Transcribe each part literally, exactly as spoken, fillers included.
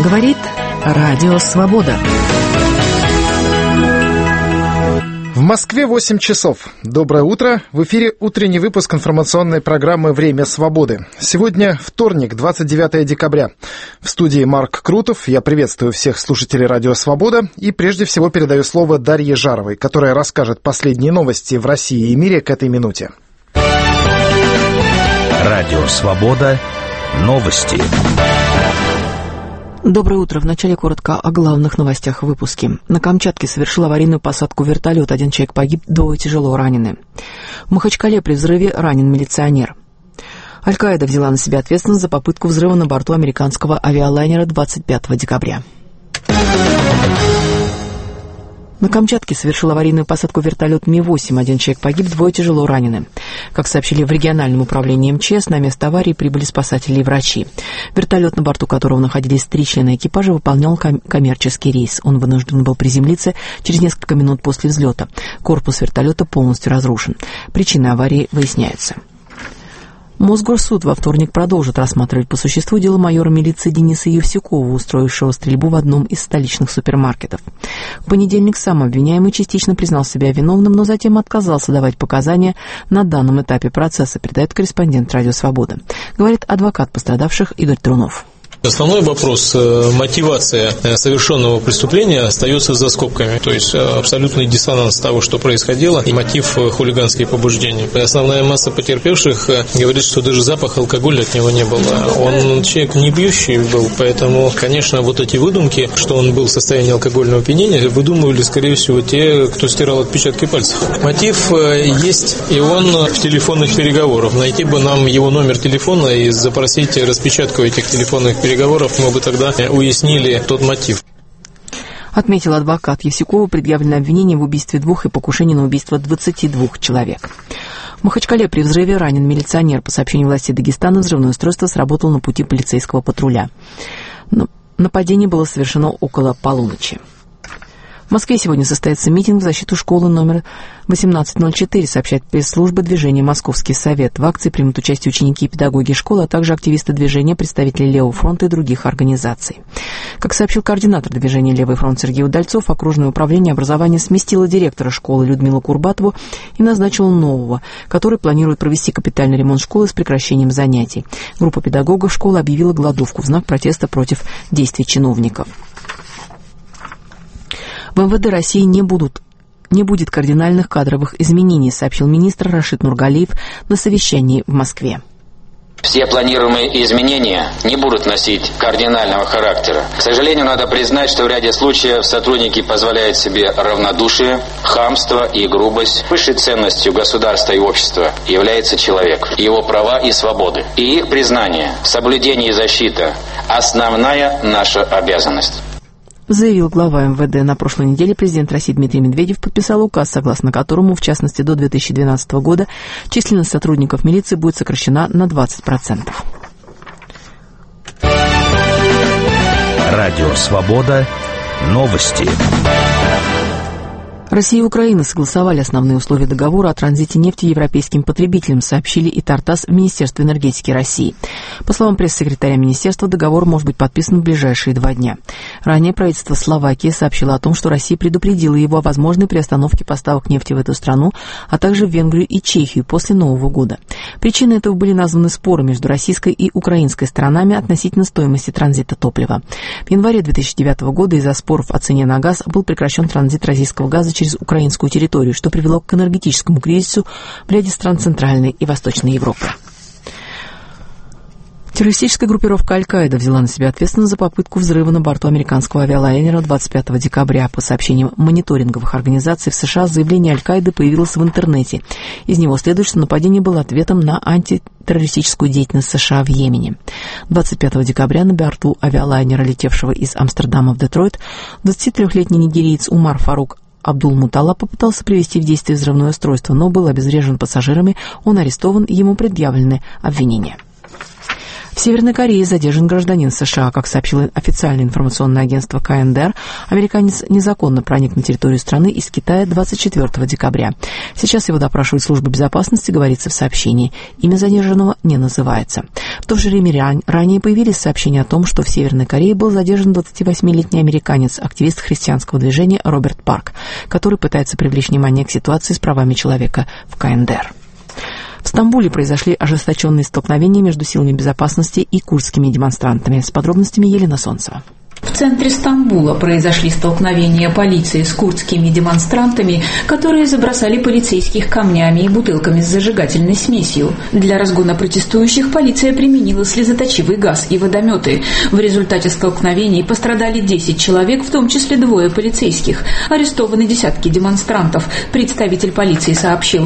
Говорит Радио Свобода. В Москве восемь часов. Доброе утро. В эфире утренний выпуск информационной программы «Время свободы». Сегодня вторник, двадцать девятое декабря. В студии Марк Крутов. Я приветствую всех слушателей «Радио Свобода» и прежде всего передаю слово Дарье Жаровой, которая расскажет последние новости в России и мире к этой минуте. Радио Свобода. Новости. Доброе утро. Вначале коротко о главных новостях в выпуске. На Камчатке совершил аварийную посадку вертолет. Один человек погиб, двое тяжело ранены. В Махачкале при взрыве ранен милиционер. Аль-Каида взяла на себя ответственность за попытку взрыва на борту американского авиалайнера двадцать пятого декабря. На Камчатке совершил аварийную посадку вертолет Ми восемь. Один человек погиб, двое тяжело ранены. Как сообщили в региональном управлении МЧС, на место аварии прибыли спасатели и врачи. Вертолет, на борту которого находились три члена экипажа, выполнял ком- коммерческий рейс. Он вынужден был приземлиться через несколько минут после взлета. Корпус вертолета полностью разрушен. Причины аварии выясняются. Мосгорсуд во вторник продолжит рассматривать по существу дело майора милиции Дениса Евсюкова, устроившего стрельбу в одном из столичных супермаркетов. В понедельник сам обвиняемый частично признал себя виновным, но затем отказался давать показания на данном этапе процесса, передает корреспондент «Радио Свобода». Говорит адвокат пострадавших Игорь Трунов. Основной вопрос, мотивация совершенного преступления остается за скобками. То есть абсолютный диссонанс того, что происходило, и мотив хулиганские побуждения. Основная масса потерпевших говорит, что даже запах алкоголя от него не было. Он человек не пьющий был, поэтому, конечно, вот эти выдумки, что он был в состоянии алкогольного опьянения, выдумывали, скорее всего, те, кто стирал отпечатки пальцев. Мотив есть, и он в телефонных переговорах. Найти бы нам его номер телефона и запросить распечатку этих телефонных переговоров. Переговоров мы бы тогда уяснили тот мотив. Отметил адвокат. Евсюкову предъявлено обвинение в убийстве двух и покушении на убийство двадцати двух человек. В Махачкале при взрыве ранен милиционер. По сообщению властей Дагестана, взрывное устройство сработало на пути полицейского патруля. Нападение было совершено около полуночи. В Москве сегодня состоится митинг в защиту школы номер восемнадцать ноль четыре, сообщает пресс-служба движения «Московский совет». В акции примут участие ученики и педагоги школы, а также активисты движения, представители Левого фронта и других организаций. Как сообщил координатор движения «Левый фронт» Сергей Удальцов, окружное управление образования сместило директора школы Людмилу Курбатову и назначило нового, который планирует провести капитальный ремонт школы с прекращением занятий. Группа педагогов школы объявила голодовку в знак протеста против действий чиновников. В МВД России не будут, не будет кардинальных кадровых изменений, сообщил министр Рашид Нургалиев на совещании в Москве. Все планируемые изменения не будут носить кардинального характера. К сожалению, надо признать, что в ряде случаев сотрудники позволяют себе равнодушие, хамство и грубость. Высшей ценностью государства и общества является человек, его права и свободы. И их признание, соблюдение и защита – основная наша обязанность. Заявил глава МВД. На прошлой неделе президент России Дмитрий Медведев подписал указ, согласно которому, в частности, до две тысячи двенадцатого года численность сотрудников милиции будет сокращена на двадцать процентов. Радио Свобода. Новости. Россия и Украина согласовали основные условия договора о транзите нефти европейским потребителям, сообщили и Тартас в Министерстве энергетики России. По словам пресс-секретаря министерства, договор может быть подписан в ближайшие два дня. Ранее правительство Словакии сообщило о том, что Россия предупредила его о возможной приостановке поставок нефти в эту страну, а также в Венгрию и Чехию после Нового года. Причиной этого были названы споры между российской и украинской сторонами относительно стоимости транзита топлива. В январе две тысячи девятого года из-за споров о цене на газ был прекращен транзит российского газа через через украинскую территорию, что привело к энергетическому кризису в ряде стран Центральной и Восточной Европы. Террористическая группировка Аль-Каида взяла на себя ответственность за попытку взрыва на борту американского авиалайнера двадцать пятого декабря. По сообщениям мониторинговых организаций в США, заявление Аль-Каиды появилось в интернете. Из него следует, что нападение было ответом на антитеррористическую деятельность США в Йемене. двадцать пятого декабря на борту авиалайнера, летевшего из Амстердама в Детройт, двадцатитрёхлетний нигериец Умар Фарук Абдул-Муталла попытался привести в действие взрывное устройство, но был обезврежен пассажирами, он арестован, ему предъявлены обвинения. В Северной Корее задержан гражданин США. Как сообщило официальное информационное агентство ка эн дэ эр, американец незаконно проник на территорию страны из Китая двадцать четвёртого декабря. Сейчас его допрашивают службы безопасности, говорится в сообщении. Имя задержанного не называется. В то же время ранее появились сообщения о том, что в Северной Корее был задержан двадцативосьмилетний американец, активист христианского движения Роберт Парк, который пытается привлечь внимание к ситуации с правами человека в КНДР. В Стамбуле произошли ожесточенные столкновения между силами безопасности и курдскими демонстрантами. С подробностями Елена Солнцева. В центре Стамбула произошли столкновения полиции с курдскими демонстрантами, которые забросали полицейских камнями и бутылками с зажигательной смесью. Для разгона протестующих полиция применила слезоточивый газ и водометы. В результате столкновений пострадали десять человек, в том числе двое полицейских. Арестованы десятки демонстрантов. Представитель полиции сообщил.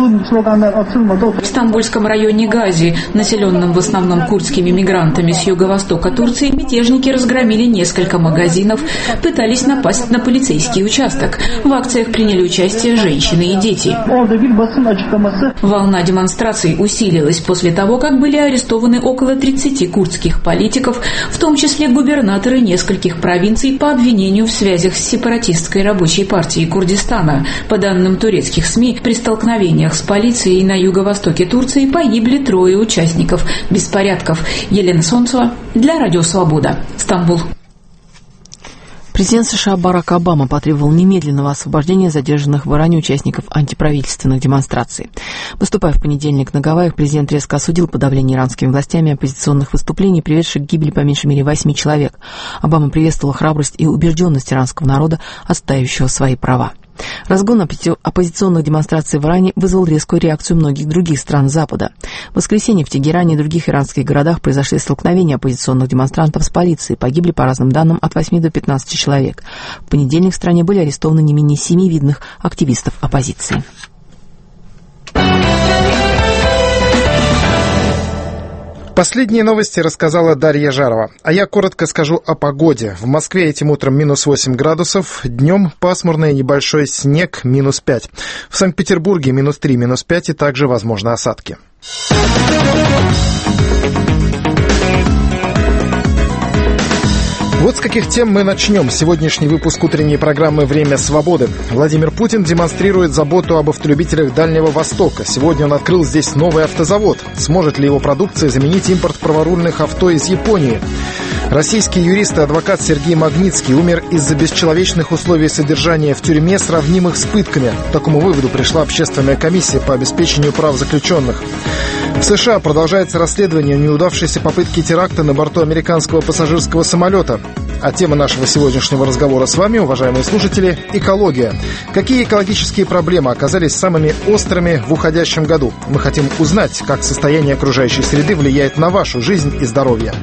В стамбульском районе Гази, населенном в основном курдскими мигрантами с юго-востока Турции, мятежники разгромили несколько Несколько магазинов, пытались напасть на полицейский участок. В акциях приняли участие женщины и дети. Волна демонстраций усилилась после того, как были арестованы около тридцати курдских политиков, в том числе губернаторы нескольких провинций по обвинению в связях с сепаратистской рабочей партией Курдистана. По данным турецких СМИ, при столкновениях с полицией на юго-востоке Турции погибли трое участников беспорядков. Елена Солнцева для Радио Свобода. Стамбул. Президент США Барак Обама потребовал немедленного освобождения задержанных в Иране участников антиправительственных демонстраций. Выступая в понедельник на Гавайях, президент резко осудил подавление иранскими властями оппозиционных выступлений, приведших к гибели по меньшей мере восьми человек. Обама приветствовал храбрость и убежденность иранского народа, отстаивающего свои права. Разгон оппозиционных демонстраций в Иране вызвал резкую реакцию многих других стран Запада. В воскресенье в Тегеране и других иранских городах произошли столкновения оппозиционных демонстрантов с полицией. Погибли, по разным данным, от восьми до пятнадцати человек. В понедельник в стране были арестованы не менее семи видных активистов оппозиции. Последние новости рассказала Дарья Жарова. А я коротко скажу о погоде. В Москве этим утром минус восемь градусов, днем пасмурный небольшой снег, минус пять. В Санкт-Петербурге минус три, минус пять и также возможны осадки. Вот с каких тем мы начнем сегодняшний выпуск утренней программы «Время свободы». Владимир Путин демонстрирует заботу об автолюбителях Дальнего Востока. Сегодня он открыл здесь новый автозавод. Сможет ли его продукция заменить импорт праворульных авто из Японии? Российский юрист и адвокат Сергей Магнитский умер из-за бесчеловечных условий содержания в тюрьме, сравнимых с пытками. К такому выводу пришла общественная комиссия по обеспечению прав заключенных. В США продолжается расследование неудавшейся попытки теракта на борту американского пассажирского самолета. А тема нашего сегодняшнего разговора с вами, уважаемые слушатели, экология. Какие экологические проблемы оказались самыми острыми в уходящем году? Мы хотим узнать, как состояние окружающей среды влияет на вашу жизнь и здоровье.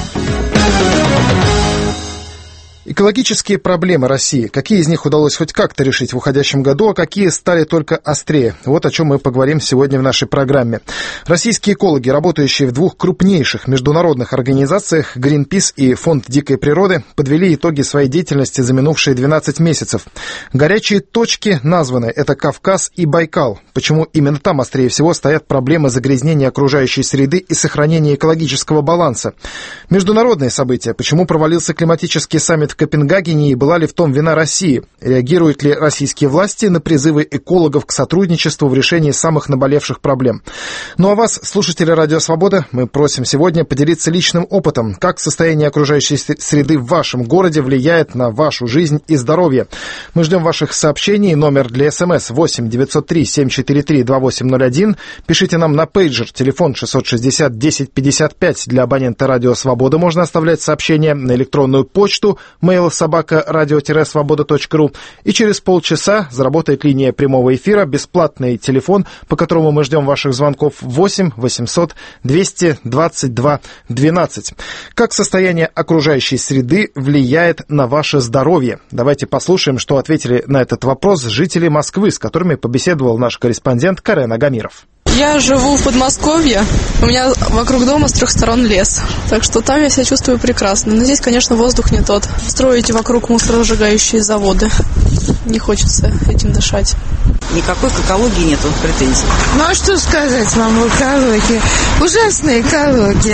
Экологические проблемы России. Какие из них удалось хоть как-то решить в уходящем году, а какие стали только острее? Вот о чем мы поговорим сегодня в нашей программе. Российские экологи, работающие в двух крупнейших международных организациях Greenpeace и Фонд дикой природы, подвели итоги своей деятельности за минувшие двенадцать месяцев. Горячие точки названы – это Кавказ и Байкал. Почему именно там острее всего стоят проблемы загрязнения окружающей среды и сохранения экологического баланса? Международные события. Почему провалился климатический саммит в Копенгагене и была ли в том вина России? Реагируют ли российские власти на призывы экологов к сотрудничеству в решении самых наболевших проблем? Ну а вас, слушатели Радио Свобода, мы просим сегодня поделиться личным опытом, как состояние окружающей среды в вашем городе влияет на вашу жизнь и здоровье. Мы ждем ваших сообщений. Номер для СМС восемь девятьсот три семь четыре три два восемь ноль один. Пишите нам на пейджер, телефон шестьсот шестьдесят десять пятьдесят пять. Для абонента Радио Свобода можно оставлять сообщения на электронную почту mail собака радио-свобода точка ру. И через полчаса заработает линия прямого эфира, бесплатный телефон, по которому мы ждем ваших звонков восемь восемьсот двести двадцать два двенадцать. Как состояние окружающей среды влияет на ваше здоровье? Давайте послушаем, что ответили на этот вопрос жители Москвы, с которыми побеседовал наш корреспондент Карен Агамиров. Я живу в Подмосковье, у меня вокруг дома с трех сторон лес, так что там я себя чувствую прекрасно. Но здесь, конечно, воздух не тот. Строить вокруг мусоросжигающие заводы. Не хочется этим дышать. Никакой к экологии нету претензий. Ну а что сказать вам в экологии? Ужасная экология.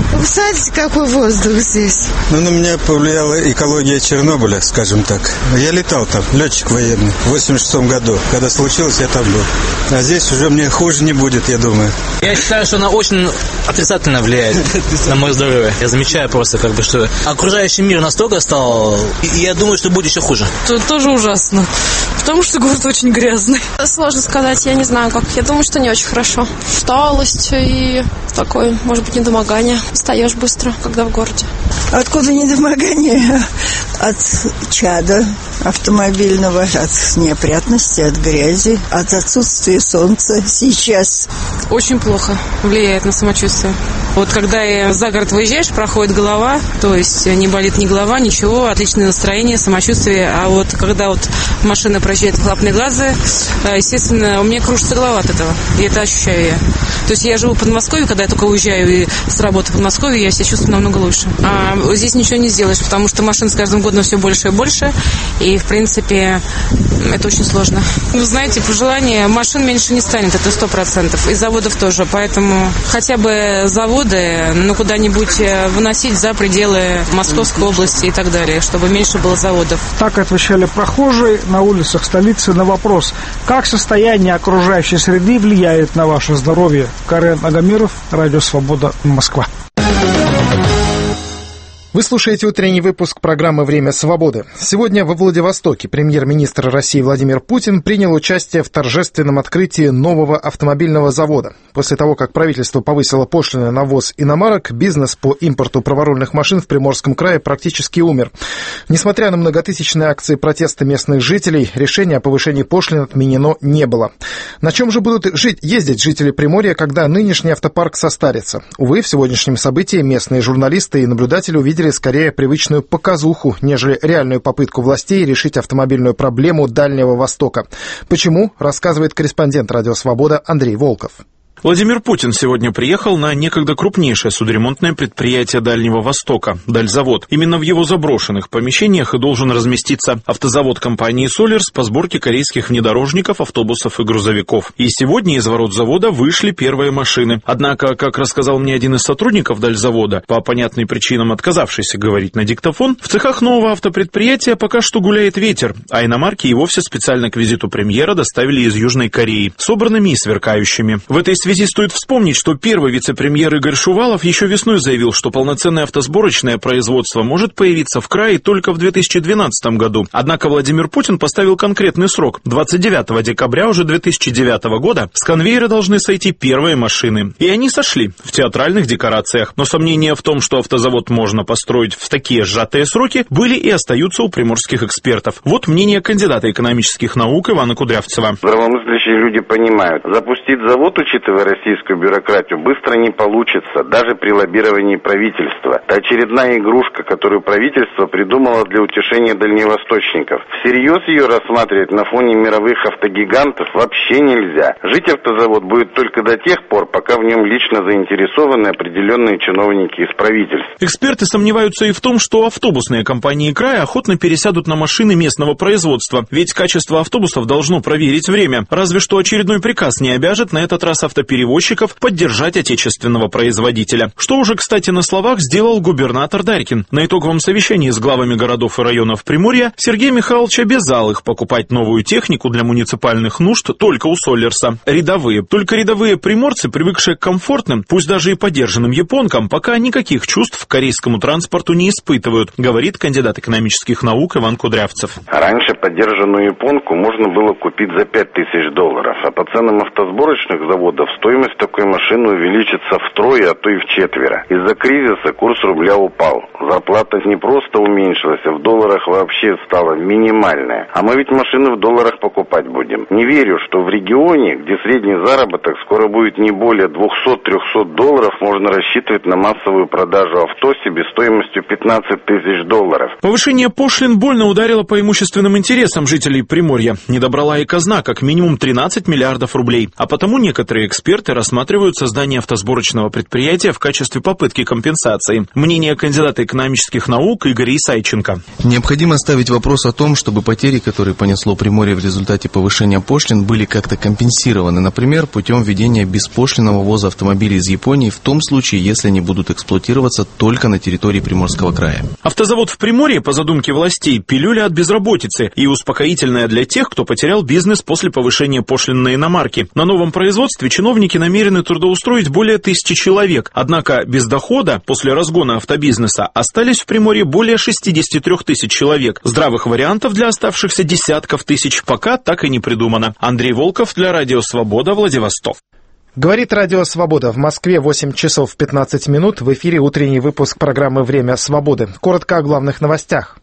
Представляете, какой воздух здесь? Ну, на меня повлияла экология Чернобыля, скажем так. Я летал там, летчик военный, в восемьдесят шестом году. Когда случилось, я там был. А здесь уже мне хуже не будет, я думаю. Я считаю, что она очень отрицательно влияет на мое здоровье. Я замечаю просто, как бы, что окружающий мир настолько стал, и я думаю, что будет еще хуже. Это тоже ужасно, потому что город очень грязный. Сложно сказать, я не знаю как. Я думаю, что не очень хорошо. Усталость и такое, может быть, недомогание. Устаешь быстро, когда в городе. Откуда недомогание? От чада автомобильного, от неопрятности, от грязи, от отсутствия солнца сейчас. Очень плохо влияет на самочувствие. Вот когда за город выезжаешь, проходит голова, то есть не болит ни голова, ничего, отличное настроение, самочувствие. А вот когда вот машина проезжает выхлопные газы, естественно, у меня кружится голова от этого, и это ощущаю я. То есть я живу в Подмосковье, когда я только уезжаю и с работы в Подмосковье, я себя чувствую намного лучше. А здесь ничего не сделаешь, потому что машин с каждым годом все больше и больше, и, в принципе, это очень сложно. Вы знаете, пожелание, машин меньше не станет, это сто процентов, и заводов тоже, поэтому хотя бы заводы, ну, куда-нибудь выносить за пределы Московской области и так далее, чтобы меньше было заводов. Так отвечали прохожие на улицах столицы на вопрос, как состояние окружающей среды влияет на ваше здоровье. Карен Агамиров, Радио Свобода, Москва. Вы слушаете утренний выпуск программы «Время свободы». Сегодня во Владивостоке премьер-министр России Владимир Путин принял участие в торжественном открытии нового автомобильного завода. После того, как правительство повысило пошлины на ввоз иномарок, бизнес по импорту праворульных машин в Приморском крае практически умер. Несмотря на многотысячные акции протеста местных жителей, решение о повышении пошлин отменено не было. На чем же будут жить, ездить жители Приморья, когда нынешний автопарк состарится? Увы, в сегодняшнем событии местные журналисты и наблюдатели увидели скорее привычную показуху, нежели реальную попытку властей решить автомобильную проблему Дальнего Востока. Почему, рассказывает корреспондент Радио Свобода Андрей Волков. Владимир Путин сегодня приехал на некогда крупнейшее судоремонтное предприятие Дальнего Востока – Дальзавод. Именно в его заброшенных помещениях и должен разместиться автозавод компании «Солерс» по сборке корейских внедорожников, автобусов и грузовиков. И сегодня из ворот завода вышли первые машины. Однако, как рассказал мне один из сотрудников Дальзавода, по понятным причинам отказавшийся говорить на диктофон, в цехах нового автопредприятия пока что гуляет ветер, а иномарки и вовсе специально к визиту премьера доставили из Южной Кореи, собранными и сверкающими. В этой связи стоит вспомнить, что первый вице-премьер Игорь Шувалов еще весной заявил, что полноценное автосборочное производство может появиться в крае только в две тысячи двенадцатом году. Однако Владимир Путин поставил конкретный срок. двадцать девятого декабря уже две тысячи девятого года с конвейера должны сойти первые машины. И они сошли в театральных декорациях. Но сомнения в том, что автозавод можно построить в такие сжатые сроки, были и остаются у приморских экспертов. Вот мнение кандидата экономических наук Ивана Кудрявцева. Здравомыслящие люди понимают, запустить завод, учитывая российскую бюрократию, быстро не получится, даже при лоббировании правительства. Это очередная игрушка, которую правительство придумало для утешения дальневосточников. Всерьез ее рассматривать на фоне мировых автогигантов вообще нельзя. Жить автозавод будет только до тех пор, пока в нем лично заинтересованы определенные чиновники из правительства. Эксперты сомневаются и в том, что автобусные компании края охотно пересядут на машины местного производства, ведь качество автобусов должно проверить время. Разве что очередной приказ не обяжет на этот раз автоперевозчиков перевозчиков поддержать отечественного производителя. Что уже, кстати, на словах сделал губернатор Дарькин. На итоговом совещании с главами городов и районов Приморья Сергей Михайлович обязал их покупать новую технику для муниципальных нужд только у Солерса. Рядовые. Только рядовые приморцы, привыкшие к комфортным, пусть даже и подержанным японкам, пока никаких чувств к корейскому транспорту не испытывают, говорит кандидат экономических наук Иван Кудрявцев. Раньше подержанную японку можно было купить за пять тысяч долларов, а по ценам автосборочных заводов стоимость такой машины увеличится втрое, а то и вчетверо. Из-за кризиса курс рубля упал. Зарплата не просто уменьшилась, а в долларах вообще стала минимальная. А мы ведь машины в долларах покупать будем. Не верю, что в регионе, где средний заработок скоро будет не более двести-триста долларов, можно рассчитывать на массовую продажу авто себестоимостью пятнадцать тысяч долларов. Повышение пошлин больно ударило по имущественным интересам жителей Приморья. Не добрала и казна как минимум тринадцать миллиардов рублей. А потому некоторые эксперты Эксперты рассматривают создание автосборочного предприятия в качестве попытки компенсации. Мнение кандидата экономических наук Игоря Исайченко. Необходимо ставить вопрос о том, чтобы потери, которые понесло Приморье в результате повышения пошлин, были как-то компенсированы, например, путем введения беспошлинного ввоза автомобилей из Японии в том случае, если они будут эксплуатироваться только на территории Приморского края. Автозавод в Приморье, по задумке властей, пилюля от безработицы и успокоительная для тех, кто потерял бизнес после повышения пошлин на иномарки. На новом производстве чиновники намерены трудоустроить более тысячи человек. Однако без дохода после разгона автобизнеса остались в Приморье более шестьдесят три тысячи человек. Здравых вариантов для оставшихся десятков тысяч пока так и не придумано. Андрей Волков для Радио Свобода, Владивосток. Говорит Радио Свобода. В Москве восемь часов пятнадцать минут. В эфире утренний выпуск программы «Время свободы». Коротко о главных новостях.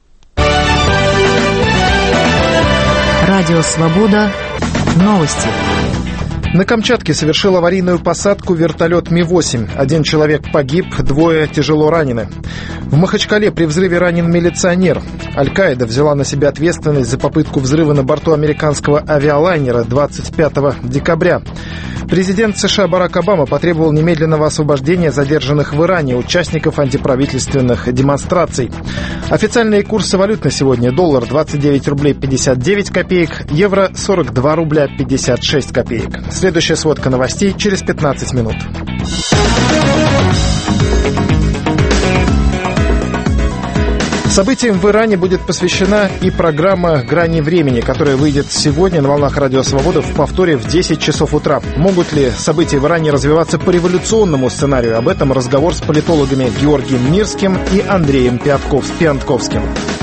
Радио Свобода. Новости. На Камчатке совершил аварийную посадку вертолет Ми восемь. Один человек погиб, двое тяжело ранены. В Махачкале при взрыве ранен милиционер. Аль-Каида взяла на себя ответственность за попытку взрыва на борту американского авиалайнера двадцать пятого декабря. Президент США Барак Обама потребовал немедленного освобождения задержанных в Иране участников антиправительственных демонстраций. Официальные курсы валют на сегодня: доллар двадцать девять рублей пятьдесят девять копеек, евро сорок два рубля пятьдесят шесть копеек. Следующая сводка новостей через пятнадцать минут. Событиям в Иране будет посвящена и программа «Грани времени», которая выйдет сегодня на волнах Радио Свобода в повторе в десять часов утра. Могут ли события в Иране развиваться по революционному сценарию? Об этом разговор с политологами Георгием Мирским и Андреем Пиантковским.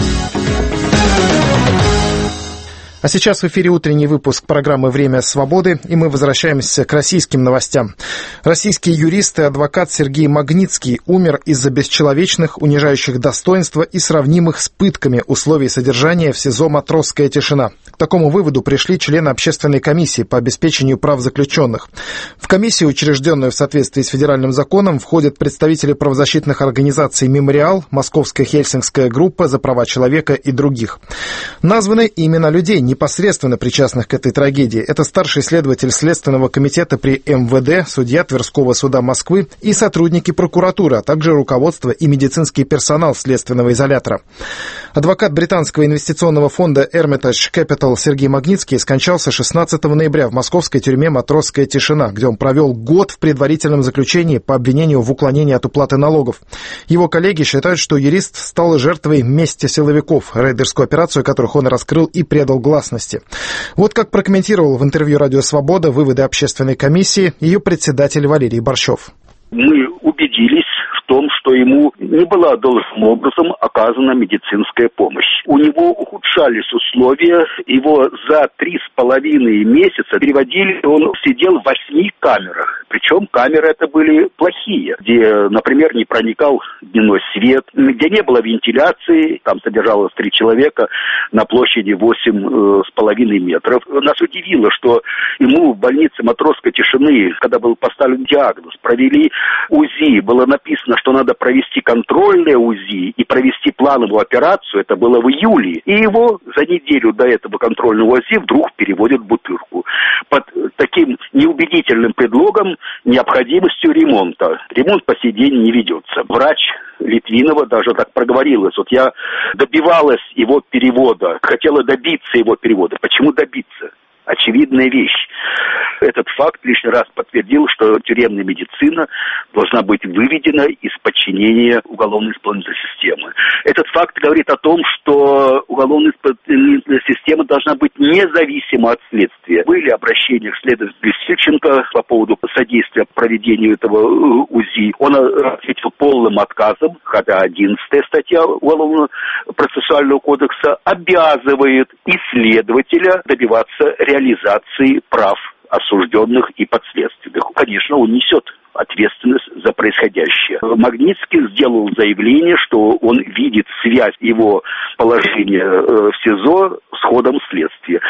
А сейчас в эфире утренний выпуск программы «Время свободы», и мы возвращаемся к российским новостям. Российский юрист и адвокат Сергей Магнитский умер из-за бесчеловечных, унижающих достоинства и сравнимых с пытками условий содержания в СИЗО «Матросская тишина». К такому выводу пришли члены общественной комиссии по обеспечению прав заключенных. В комиссию, учрежденную в соответствии с федеральным законом, входят представители правозащитных организаций «Мемориал», Московская Хельсинская группа за права человека и других. Названы имена людей, непосредственно причастных к этой трагедии. Это старший следователь Следственного комитета при эм вэ дэ, судья Тверского суда Москвы и сотрудники прокуратуры, а также руководство и медицинский персонал следственного изолятора. Адвокат британского инвестиционного фонда Hermitage Capital Сергей Магнитский скончался шестнадцатого ноября в московской тюрьме «Матросская тишина», где он провел год в предварительном заключении по обвинению в уклонении от уплаты налогов. Его коллеги считают, что юрист стал жертвой мести силовиков, рейдерскую операцию которых он раскрыл и предал гласности. Вот как прокомментировал в интервью «Радио Свобода» выводы общественной комиссии ее председатель Валерий Борщев. Мы убедились в том, что ему не была должным образом оказана медицинская помощь. У него ухудшались условия, его за три с половиной месяца переводили, он сидел в восьми камерах. Причем камеры это были плохие, где, например, не проникал дневной свет, где не было вентиляции, там содержалось три человека на площади восемь с половиной метров. Нас удивило, что ему в больнице Матросской тишины, когда был поставлен диагноз, провели УЗИ, было написано, что надо провести контрольное УЗИ и провести плановую операцию, это было в июле, и его за неделю до этого контрольного УЗИ вдруг переводят в Бутырку под таким неубедительным предлогом необходимостью ремонта. Ремонт по сей день не ведется. Врач Литвинова даже так проговорилась. Вот я добивалась его перевода, хотела добиться его перевода. Почему добиться? Очевидная вещь. Этот факт лишний раз подтвердил, что тюремная медицина должна быть выведена из подчинения уголовно-исполнительной системы. Этот факт говорит о том, что уголовно-исполнительная система должна быть независима от следствия. Были обращения к следователю Сильченко по поводу содействия проведению этого УЗИ. Он ответил полным отказом, хотя одиннадцатая статья Уголовно-процессуального кодекса обязывает исследователя добиваться реализации прав осужденных и подследственных. Конечно, он несет ответственность за происходящее. Магнитский сделал заявление, что он видит связь его положения в СИЗО с ходом следствия.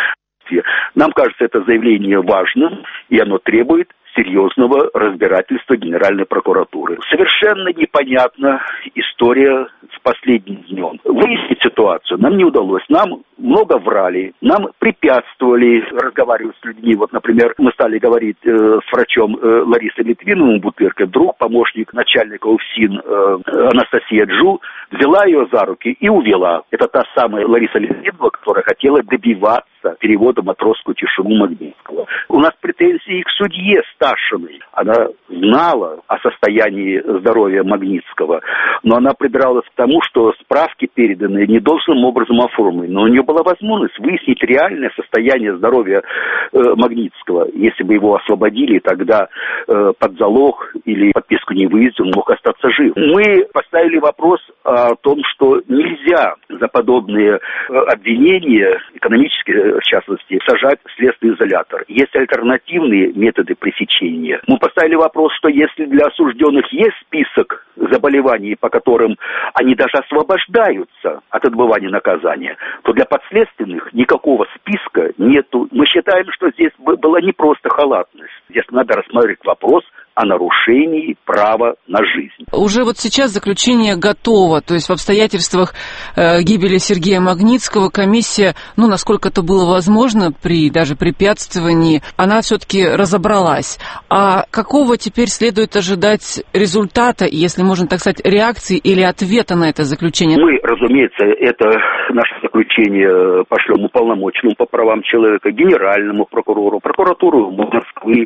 Нам кажется это заявление важным, и оно требует серьезного разбирательства Генеральной прокуратуры. Совершенно непонятна история с с последним днем. Выяснить ситуацию нам не удалось. Нам много врали, нам препятствовали разговаривать с людьми. Вот, например, мы стали говорить э, с врачом э, Ларисой Литвиновым Бутыркой, вдруг помощник начальника УФСИН э, Анастасия Джу взяла ее за руки и увела. Это та самая Лариса Литвинова, которая хотела добиваться перевода «Матросскую тишину» Магнитского. У нас претензии к судье Сташиной. Она знала о состоянии здоровья Магнитского, но она прибиралась к тому, что справки переданные не должным образом оформлены. Но у нее была возможность выяснить реальное состояние здоровья э, Магнитского. Если бы его освободили, тогда э, под залог или подписку невыезда он мог остаться жив. Мы поставили вопрос о том, что нельзя за подобные э, обвинения, экономические в частности, сажать в следственный изолятор. Есть альтернативные методы пресечения. Мы поставили вопрос, что если для осужденных есть список заболеваний, по которым они даже освобождаются от отбывания наказания, то для подследственных никакого списка нету. Мы считаем, что здесь была не просто халатность. Здесь надо рассматривать вопрос о нарушении права на жизнь. Уже вот сейчас заключение готово, то есть в обстоятельствах э, гибели Сергея Магнитского комиссия, ну, насколько это было возможно, при даже препятствовании, она все-таки разобралась. А какого теперь следует ожидать результата, если можно так сказать, реакции или ответа на это заключение? Мы, разумеется, это наше заключение пошлем уполномоченному по правам человека, генеральному прокурору, прокуратуру Москвы,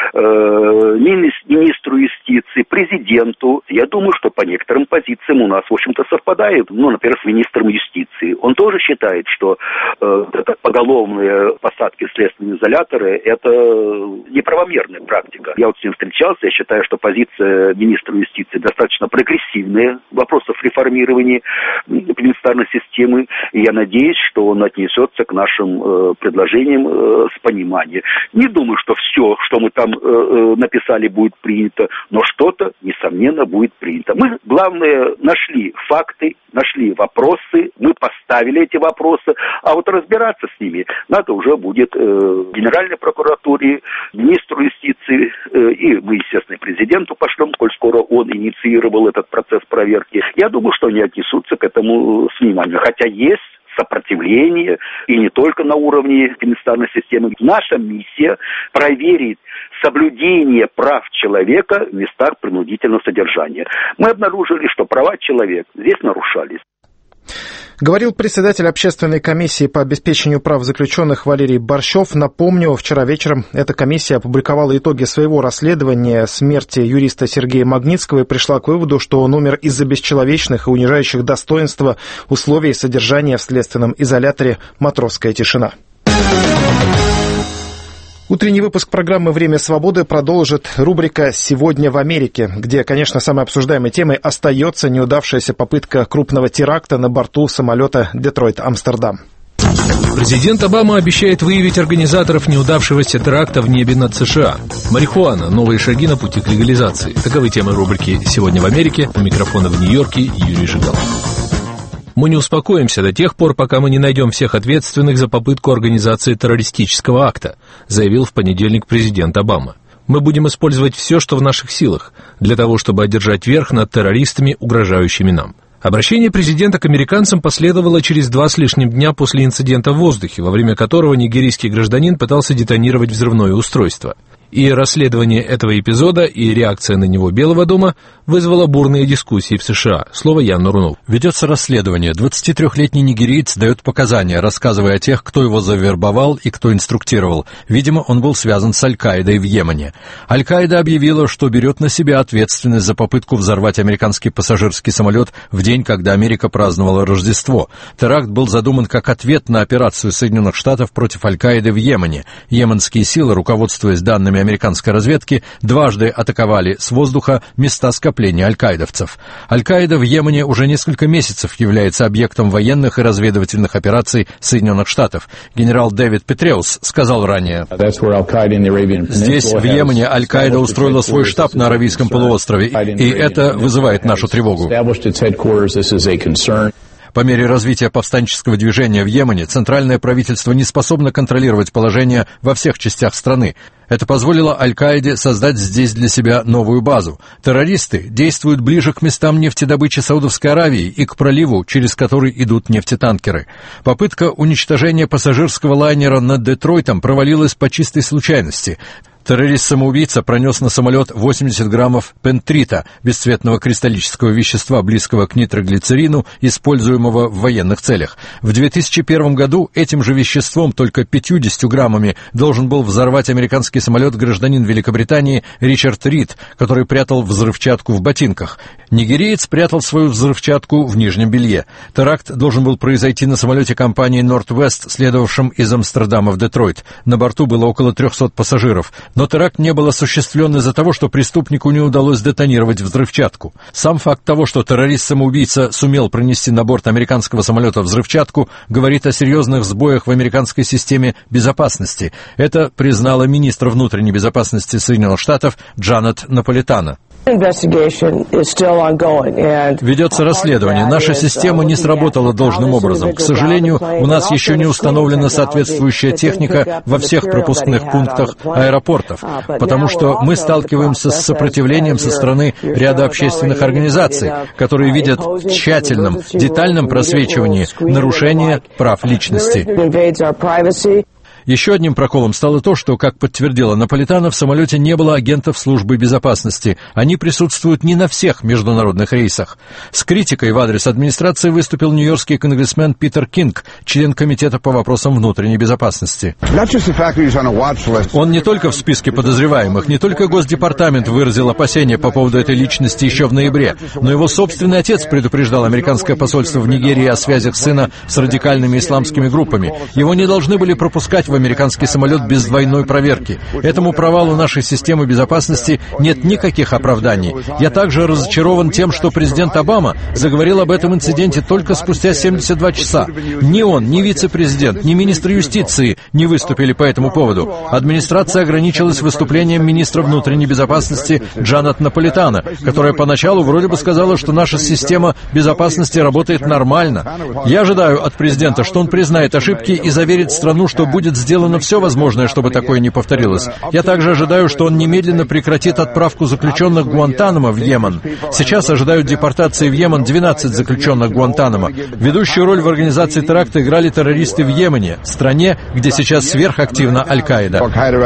э, министру юстиции, президенту. Я думаю, что по некоторым позициям у нас, в общем-то, совпадает. Ну, например, с министром юстиции. Он тоже считает, что э, это поголовные посадки в следственные изоляторы – это неправомерная практика. Я вот с ним встречался, я считаю, что позиция министра юстиции достаточно прогрессивная в вопросах реформирования пенитенциарной системы. И я надеюсь, что он отнесется к нашим э, предложениям э, с пониманием. Не думаю, что все, что мы там э, написали, будет принято, но что-то, несомненно, будет принято. Мы, главное, нашли факты, нашли вопросы, мы поставили эти вопросы, а вот разбираться с ними надо уже будет э, Генеральной прокуратуре, министру юстиции, э, и мы, естественно, президенту пошлем, коль скоро он инициировал этот процесс проверки. Я думаю, что они отнесутся к этому с вниманием. Хотя есть сопротивление, и не только на уровне пенитенциарной системы. Наша миссия – проверить соблюдение прав человека в местах принудительного содержания. Мы обнаружили, что права человека здесь нарушались. Говорил председатель общественной комиссии по обеспечению прав заключенных Валерий Борщев. Напомню, вчера вечером эта комиссия опубликовала итоги своего расследования смерти юриста Сергея Магнитского и пришла к выводу, что он умер из-за бесчеловечных и унижающих достоинства условий содержания в следственном изоляторе «Матросская тишина». Утренний выпуск программы «Время свободы» продолжит рубрика «Сегодня в Америке», где, конечно, самой обсуждаемой темой остается неудавшаяся попытка крупного теракта на борту самолета «Детройт-Амстердам». Президент Обама обещает выявить организаторов неудавшегося теракта в небе над США. Марихуана. Новые шаги на пути к легализации. Таковы темы рубрики «Сегодня в Америке». У микрофона в Нью-Йорке Юрий Жигалов. Мы не успокоимся до тех пор, пока мы не найдем всех ответственных за попытку организации террористического акта, заявил в понедельник президент Обама. Мы будем использовать все, что в наших силах, для того, чтобы одержать верх над террористами, угрожающими нам. Обращение президента к американцам последовало через два с лишним дня после инцидента в воздухе, во время которого нигерийский гражданин пытался детонировать взрывное устройство. И расследование этого эпизода и реакция на него Белого дома вызвала бурные дискуссии в США. Слово Ян Нурунов. Ведется расследование. двадцатитрёхлетний нигериец дает показания, рассказывая о тех, кто его завербовал и кто инструктировал. Видимо, он был связан с Аль-Каидой в Йемене. Аль-Каида объявила, что берет на себя ответственность за попытку взорвать американский пассажирский самолет в день, когда Америка праздновала Рождество. Теракт был задуман как ответ на операцию Соединенных Штатов против Аль-Каиды в Йемене. Йеменские силы, руководствуясь данными американской разведки, дважды атаковали с воздуха места скопления аль-каидовцев. Аль-Каида в Йемене уже несколько месяцев является объектом военных и разведывательных операций Соединенных Штатов. Генерал Дэвид Петреус сказал ранее: «Здесь, в Йемене, Аль-Каида устроила свой штаб на Аравийском полуострове, и это вызывает нашу тревогу». По мере развития повстанческого движения в Йемене центральное правительство не способно контролировать положение во всех частях страны. Это позволило Аль-Каиде создать здесь для себя новую базу. Террористы действуют ближе к местам нефтедобычи Саудовской Аравии и к проливу, через который идут нефтетанкеры. Попытка уничтожения пассажирского лайнера над Детройтом провалилась по чистой случайности. Террорист-самоубийца пронес на самолет восемьдесят граммов пентрита, бесцветного кристаллического вещества, близкого к нитроглицерину, используемого в военных целях. В две тысячи первом году этим же веществом, только пятьюдесятью граммами, должен был взорвать американский самолет гражданин Великобритании Ричард Рид, который прятал взрывчатку в ботинках. Нигериец прятал свою взрывчатку в нижнем белье. Теракт должен был произойти на самолете компании Northwest, следовавшем из Амстердама в Детройт. На борту было около трехсот пассажиров. Но теракт не был осуществлен из-за того, что преступнику не удалось детонировать взрывчатку. Сам факт того, что террорист-самоубийца сумел пронести на борт американского самолета взрывчатку, говорит о серьезных сбоях в американской системе безопасности. Это признала министр внутренней безопасности Соединенных Штатов Джанет Наполитано. Ведется расследование. Наша система не сработала должным образом. К сожалению, у нас еще не установлена соответствующая техника во всех пропускных пунктах аэропортов, потому что мы сталкиваемся с сопротивлением со стороны ряда общественных организаций, которые видят в тщательном, детальном просвечивании нарушения прав личности. Еще одним проколом стало то, что, как подтвердила Наполитано, в самолете не было агентов службы безопасности. Они присутствуют не на всех международных рейсах. С критикой в адрес администрации выступил нью-йоркский конгрессмен Питер Кинг, член комитета по вопросам внутренней безопасности. Он не только в списке подозреваемых, не только Госдепартамент выразил опасения по поводу этой личности еще в ноябре, но его собственный отец предупреждал американское посольство в Нигерии о связях сына с радикальными исламскими группами. Его не должны были пропускать в американский самолет без двойной проверки. Этому провалу нашей системы безопасности нет никаких оправданий. Я также разочарован тем, что президент Обама заговорил об этом инциденте только спустя семьдесят два часа. Ни он, ни вице-президент, ни министр юстиции не выступили по этому поводу. Администрация ограничилась выступлением министра внутренней безопасности Джанет Наполитано, которая поначалу вроде бы сказала, что наша система безопасности работает нормально. Я ожидаю от президента, что он признает ошибки и заверит страну, что будет сделано все возможное, чтобы такое не повторилось. Я также ожидаю, что он немедленно прекратит отправку заключенных Гуантанамо в Йемен. Сейчас ожидают депортации в Йемен двенадцать заключенных Гуантанамо. Ведущую роль в организации теракта играли террористы в Йемене, стране, где сейчас сверхактивна Аль-Каида.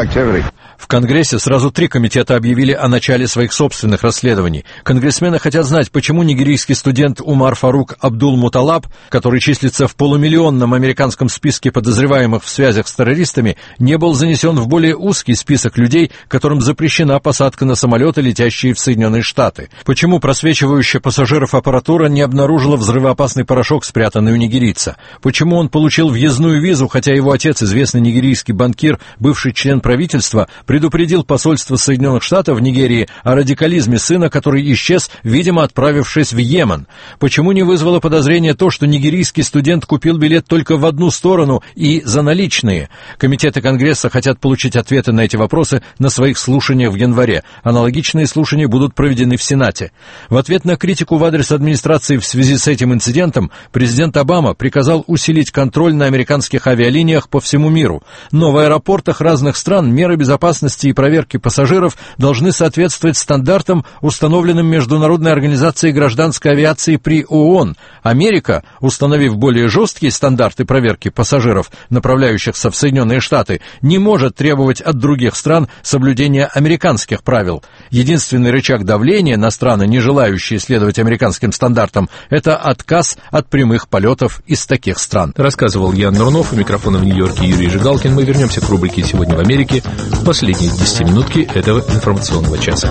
В Конгрессе сразу три комитета объявили о начале своих собственных расследований. Конгрессмены хотят знать, почему нигерийский студент Умар Фарук Абдул-Муталаб, который числится в полумиллионном американском списке подозреваемых в связях с террористами, не был занесен в более узкий список людей, которым запрещена посадка на самолеты, летящие в Соединенные Штаты. Почему просвечивающая пассажиров аппаратура не обнаружила взрывоопасный порошок, спрятанный у нигерийца? Почему он получил въездную визу, хотя его отец, известный нигерийский банкир, бывший член правительства, предупредил посольство Соединенных Штатов в Нигерии о радикализме сына, который исчез, видимо, отправившись в Йемен? Почему не вызвало подозрения то, что нигерийский студент купил билет только в одну сторону и за наличные? Комитеты Конгресса хотят получить ответы на эти вопросы на своих слушаниях в январе. Аналогичные слушания будут проведены в Сенате. В ответ на критику в адрес администрации в связи с этим инцидентом президент Обама приказал усилить контроль на американских авиалиниях по всему миру. Но в аэропортах разных стран меры безопасности и проверки пассажиров должны соответствовать стандартам, установленным Международной организацией гражданской авиации при ООН. Америка, установив более жесткие стандарты проверки пассажиров, направляющихся в Соединенные Штаты, не может требовать от других стран соблюдения американских правил. Единственный рычаг давления на страны, не желающие следовать американским стандартам, это отказ от прямых полетов из таких стран. Рассказывал Ян Нурнов, у микрофона в Нью-Йорке Юрий Жигалкин. Мы вернемся к рубрике «Сегодня в Америке» в последние десятиминутки этого информационного часа.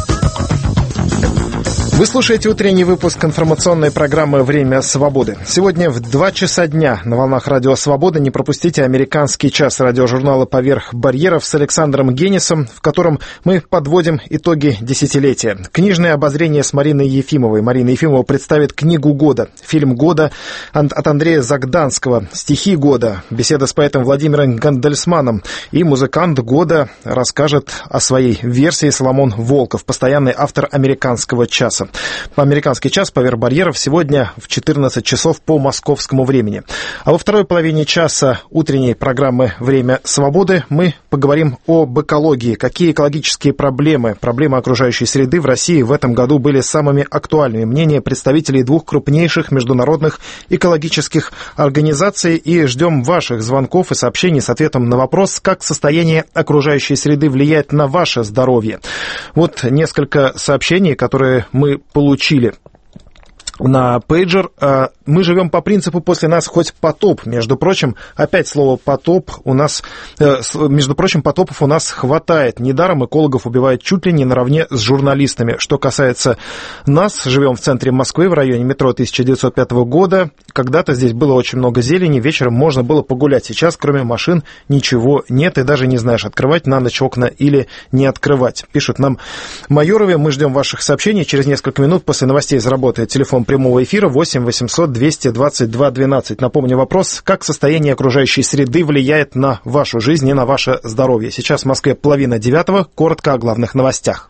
Вы слушаете утренний выпуск информационной программы «Время свободы». Сегодня в два часа дня на волнах Радио Свобода не пропустите американский час радиожурнала «Поверх барьеров» с Александром Генисом, в котором мы подводим итоги десятилетия. Книжное обозрение с Мариной Ефимовой. Марина Ефимова представит книгу года, фильм года от Андрея Загданского, стихи года, беседа с поэтом Владимиром Гандельсманом, и музыкант года расскажет о своей версии Соломон Волков, постоянный автор американского часа. часа. По американский час поверх барьеров сегодня в четырнадцать часов по московскому времени. А во второй половине часа утренней программы «Время свободы» мы поговорим об экологии. Какие экологические проблемы, проблемы окружающей среды в России в этом году были самыми актуальными. Мнения представителей двух крупнейших международных экологических организаций. И ждем ваших звонков и сообщений с ответом на вопрос, как состояние окружающей среды влияет на ваше здоровье. Вот несколько сообщений, которые мы получили на пейджер. Мы живем по принципу «после нас хоть потоп». Между прочим, опять слово «потоп» у нас, между прочим, потопов у нас хватает. Недаром экологов убивают чуть ли не наравне с журналистами. Что касается нас, живем в центре Москвы, в районе метро тысяча девятьсот пятого года. Когда-то здесь было очень много зелени, вечером можно было погулять. Сейчас, кроме машин, ничего нет, и даже не знаешь, открывать на ночь окна или не открывать. Пишут нам Майорове. Мы ждем ваших сообщений. Через несколько минут после новостей заработает телефон прямого эфира восемь восемьсот двести двадцать два двенадцать. Напомню вопрос, как состояние окружающей среды влияет на вашу жизнь и на ваше здоровье. Сейчас в Москве половина девятого. Коротко о главных новостях.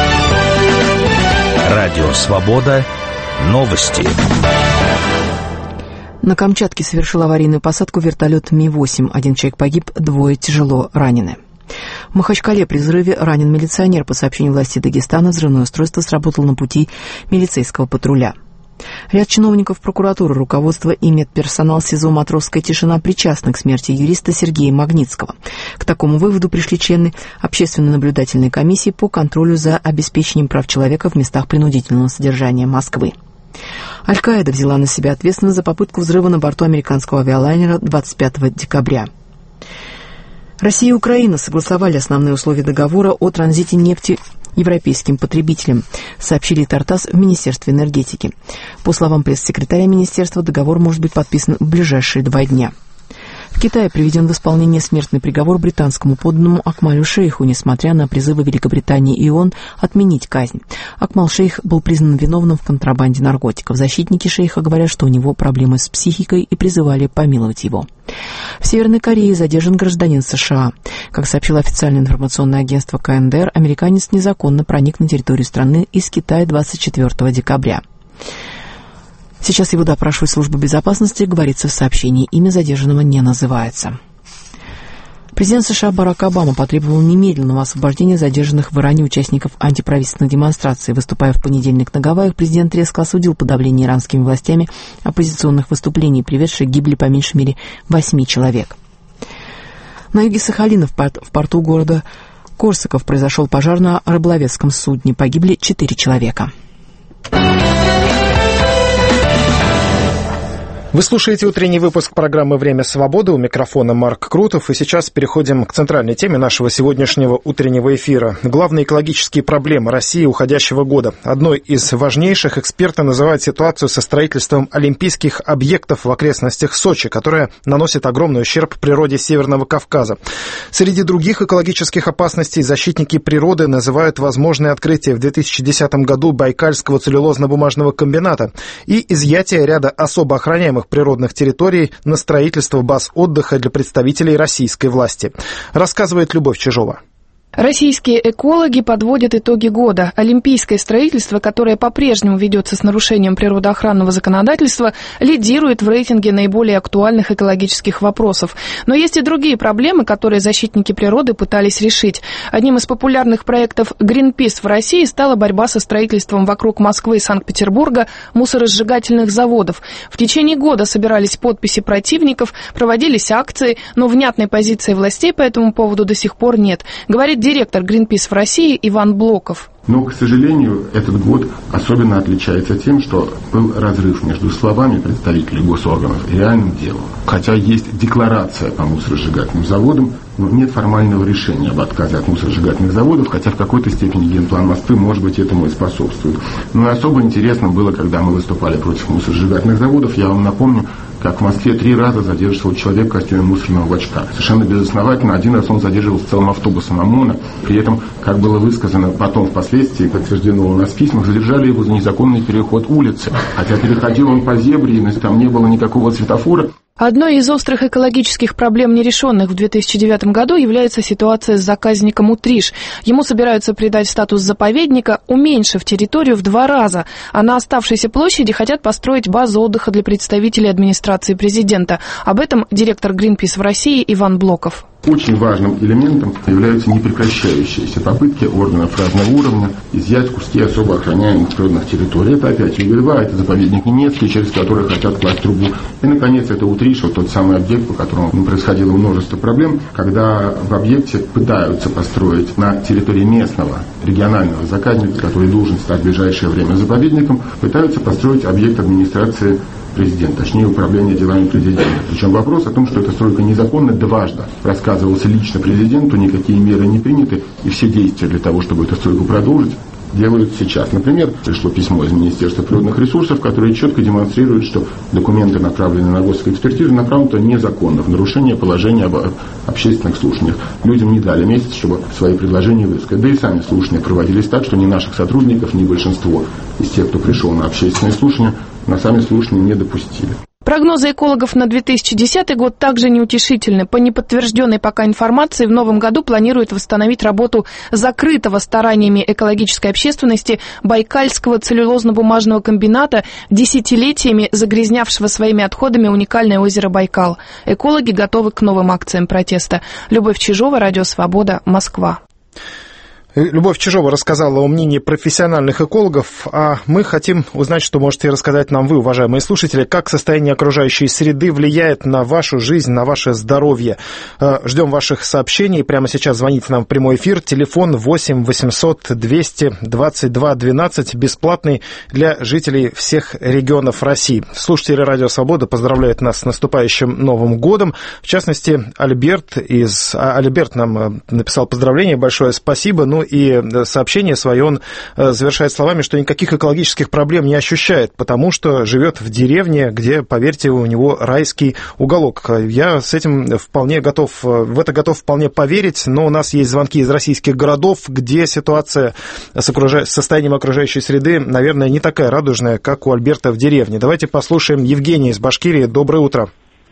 Радио «Свобода». Новости. На Камчатке совершил аварийную посадку вертолет Ми восемь. Один человек погиб, двое тяжело ранены. В Махачкале при взрыве ранен милиционер. По сообщению власти Дагестана, взрывное устройство сработало на пути милицейского патруля. Ряд чиновников прокуратуры, руководства и медперсонал СИЗО «Матросская тишина» причастны к смерти юриста Сергея Магнитского. К такому выводу пришли члены общественной наблюдательной комиссии по контролю за обеспечением прав человека в местах принудительного содержания Москвы. Аль-Каида взяла на себя ответственность за попытку взрыва на борту американского авиалайнера двадцать пятого декабря. Россия и Украина согласовали основные условия договора о транзите нефти европейским потребителям, сообщили Тартас в Министерстве энергетики. По словам пресс-секретаря министерства, договор может быть подписан в ближайшие два дня. В Китае приведен в исполнение смертный приговор британскому подданному Акмалю Шейху, несмотря на призывы Великобритании и ООН отменить казнь. Акмал Шейх был признан виновным в контрабанде наркотиков. Защитники Шейха говорят, что у него проблемы с психикой, и призывали помиловать его. В Северной Корее задержан гражданин США. Как сообщило официальное информационное агентство ка эн дэ эр, американец незаконно проник на территорию страны из Китая двадцать четвёртого декабря. Сейчас его допрашивает служба безопасности, говорится в сообщении. Имя задержанного не называется. Президент США Барак Обама потребовал немедленного освобождения задержанных в Иране участников антиправительственных демонстраций. Выступая в понедельник на Гавайях, президент резко осудил подавление иранскими властями оппозиционных выступлений, приведших к гибели по меньшей мере восьми человек. На юге Сахалина в, порт, в порту города Корсаков произошел пожар на рыболовецком судне. Погибли четыре человека. Вы слушаете утренний выпуск программы «Время свободы». У микрофона Марк Крутов. И сейчас переходим к центральной теме нашего сегодняшнего утреннего эфира. Главные экологические проблемы России уходящего года. Одной из важнейших эксперты называют ситуацию со строительством олимпийских объектов в окрестностях Сочи, которая наносит огромный ущерб природе Северного Кавказа. Среди других экологических опасностей защитники природы называют возможное открытие в две тысячи десятом году Байкальского целлюлозно-бумажного комбината и изъятие ряда особо охраняемых природных территорий на строительство баз отдыха для представителей российской власти. Рассказывает Любовь Чижова. Российские экологи подводят итоги года. Олимпийское строительство, которое по-прежнему ведется с нарушением природоохранного законодательства, лидирует в рейтинге наиболее актуальных экологических вопросов. Но есть и другие проблемы, которые защитники природы пытались решить. Одним из популярных проектов Greenpeace в России стала борьба со строительством вокруг Москвы и Санкт-Петербурга мусоросжигательных заводов. В течение года собирались подписи противников, проводились акции, но внятной позиции властей по этому поводу до сих пор нет, говорит директор Greenpeace в России Иван Блоков. Но, к сожалению, этот год особенно отличается тем, что был разрыв между словами представителей госорганов и реальным делом. Хотя есть декларация по мусоросжигательным заводам, но нет формального решения об отказе от мусоросжигательных заводов, хотя в какой-то степени генплан Москвы, может быть, этому и способствует. Но и особо интересно было, когда мы выступали против мусоросжигательных заводов. Я вам напомню, как в Москве три раза задерживал человек в костюме мусорного бачка. Совершенно безосновательно. Один раз он задерживал целым автобусом ОМОНа. При этом, как было высказано потом впоследствии, подтверждено у нас в письмах, задержали его за незаконный переход улицы. Хотя переходил он по зебре, и там не было никакого светофора. Одной из острых экологических проблем, нерешенных в две тысячи девятом году, является ситуация с заказником Утриш. Ему собираются придать статус заповедника, уменьшив территорию в два раза, а на оставшейся площади хотят построить базу отдыха для представителей администрации президента. Об этом директор Greenpeace в России Иван Блоков. Очень важным элементом являются непрекращающиеся попытки органов разного уровня изъять куски особо охраняемых природных территорий. Это опять Югельва, это заповедник Ненецкий, через который хотят класть трубу. И, наконец, это Утриш, вот тот самый объект, по которому происходило множество проблем, когда в объекте пытаются построить на территории местного регионального заказника, который должен стать в ближайшее время заповедником, пытаются построить объект администрации президента, точнее управления делами президента. Причем вопрос о том, что эта стройка незаконна, дважды рассказывался лично президенту, никакие меры не приняты, и все действия для того, чтобы эту стройку продолжить, делают сейчас. Например, пришло письмо из Министерства природных ресурсов, которое четко демонстрирует, что документы, направленные на госэкспертизу, направлены незаконно, в нарушение положения об общественных слушаниях. Людям не дали месяц, чтобы свои предложения высказать. Да и сами слушания проводились так, что ни наших сотрудников, ни большинство из тех, кто пришел на общественные слушания, на сами слушания не допустили. Прогнозы экологов на две тысячи десятый год также неутешительны. По неподтвержденной пока информации, в новом году планируют восстановить работу закрытого стараниями экологической общественности Байкальского целлюлозно-бумажного комбината, десятилетиями загрязнявшего своими отходами уникальное озеро Байкал. Экологи готовы к новым акциям протеста. Любовь Чижова, Радио Свобода, Москва. Любовь Чижова рассказала о мнении профессиональных экологов, а мы хотим узнать, что можете рассказать нам вы, уважаемые слушатели, как состояние окружающей среды влияет на вашу жизнь, на ваше здоровье. Ждем ваших сообщений. Прямо сейчас звоните нам в прямой эфир. Телефон восемь восемьсот двести двадцать два двенадцать, бесплатный для жителей всех регионов России. Слушатели Радио Свобода поздравляют нас с наступающим Новым годом. В частности, Альберт из... Альберт нам написал поздравления, большое спасибо. Ну и сообщение свое он завершает словами, что никаких экологических проблем не ощущает, потому что живет в деревне, где, поверьте, у него райский уголок. Я с этим вполне готов, в это готов вполне поверить, но у нас есть звонки из российских городов, где ситуация с, окружа... с состоянием окружающей среды, наверное, не такая радужная, как у Альберта в деревне. Давайте послушаем Евгения из Башкирии. Доброе утро.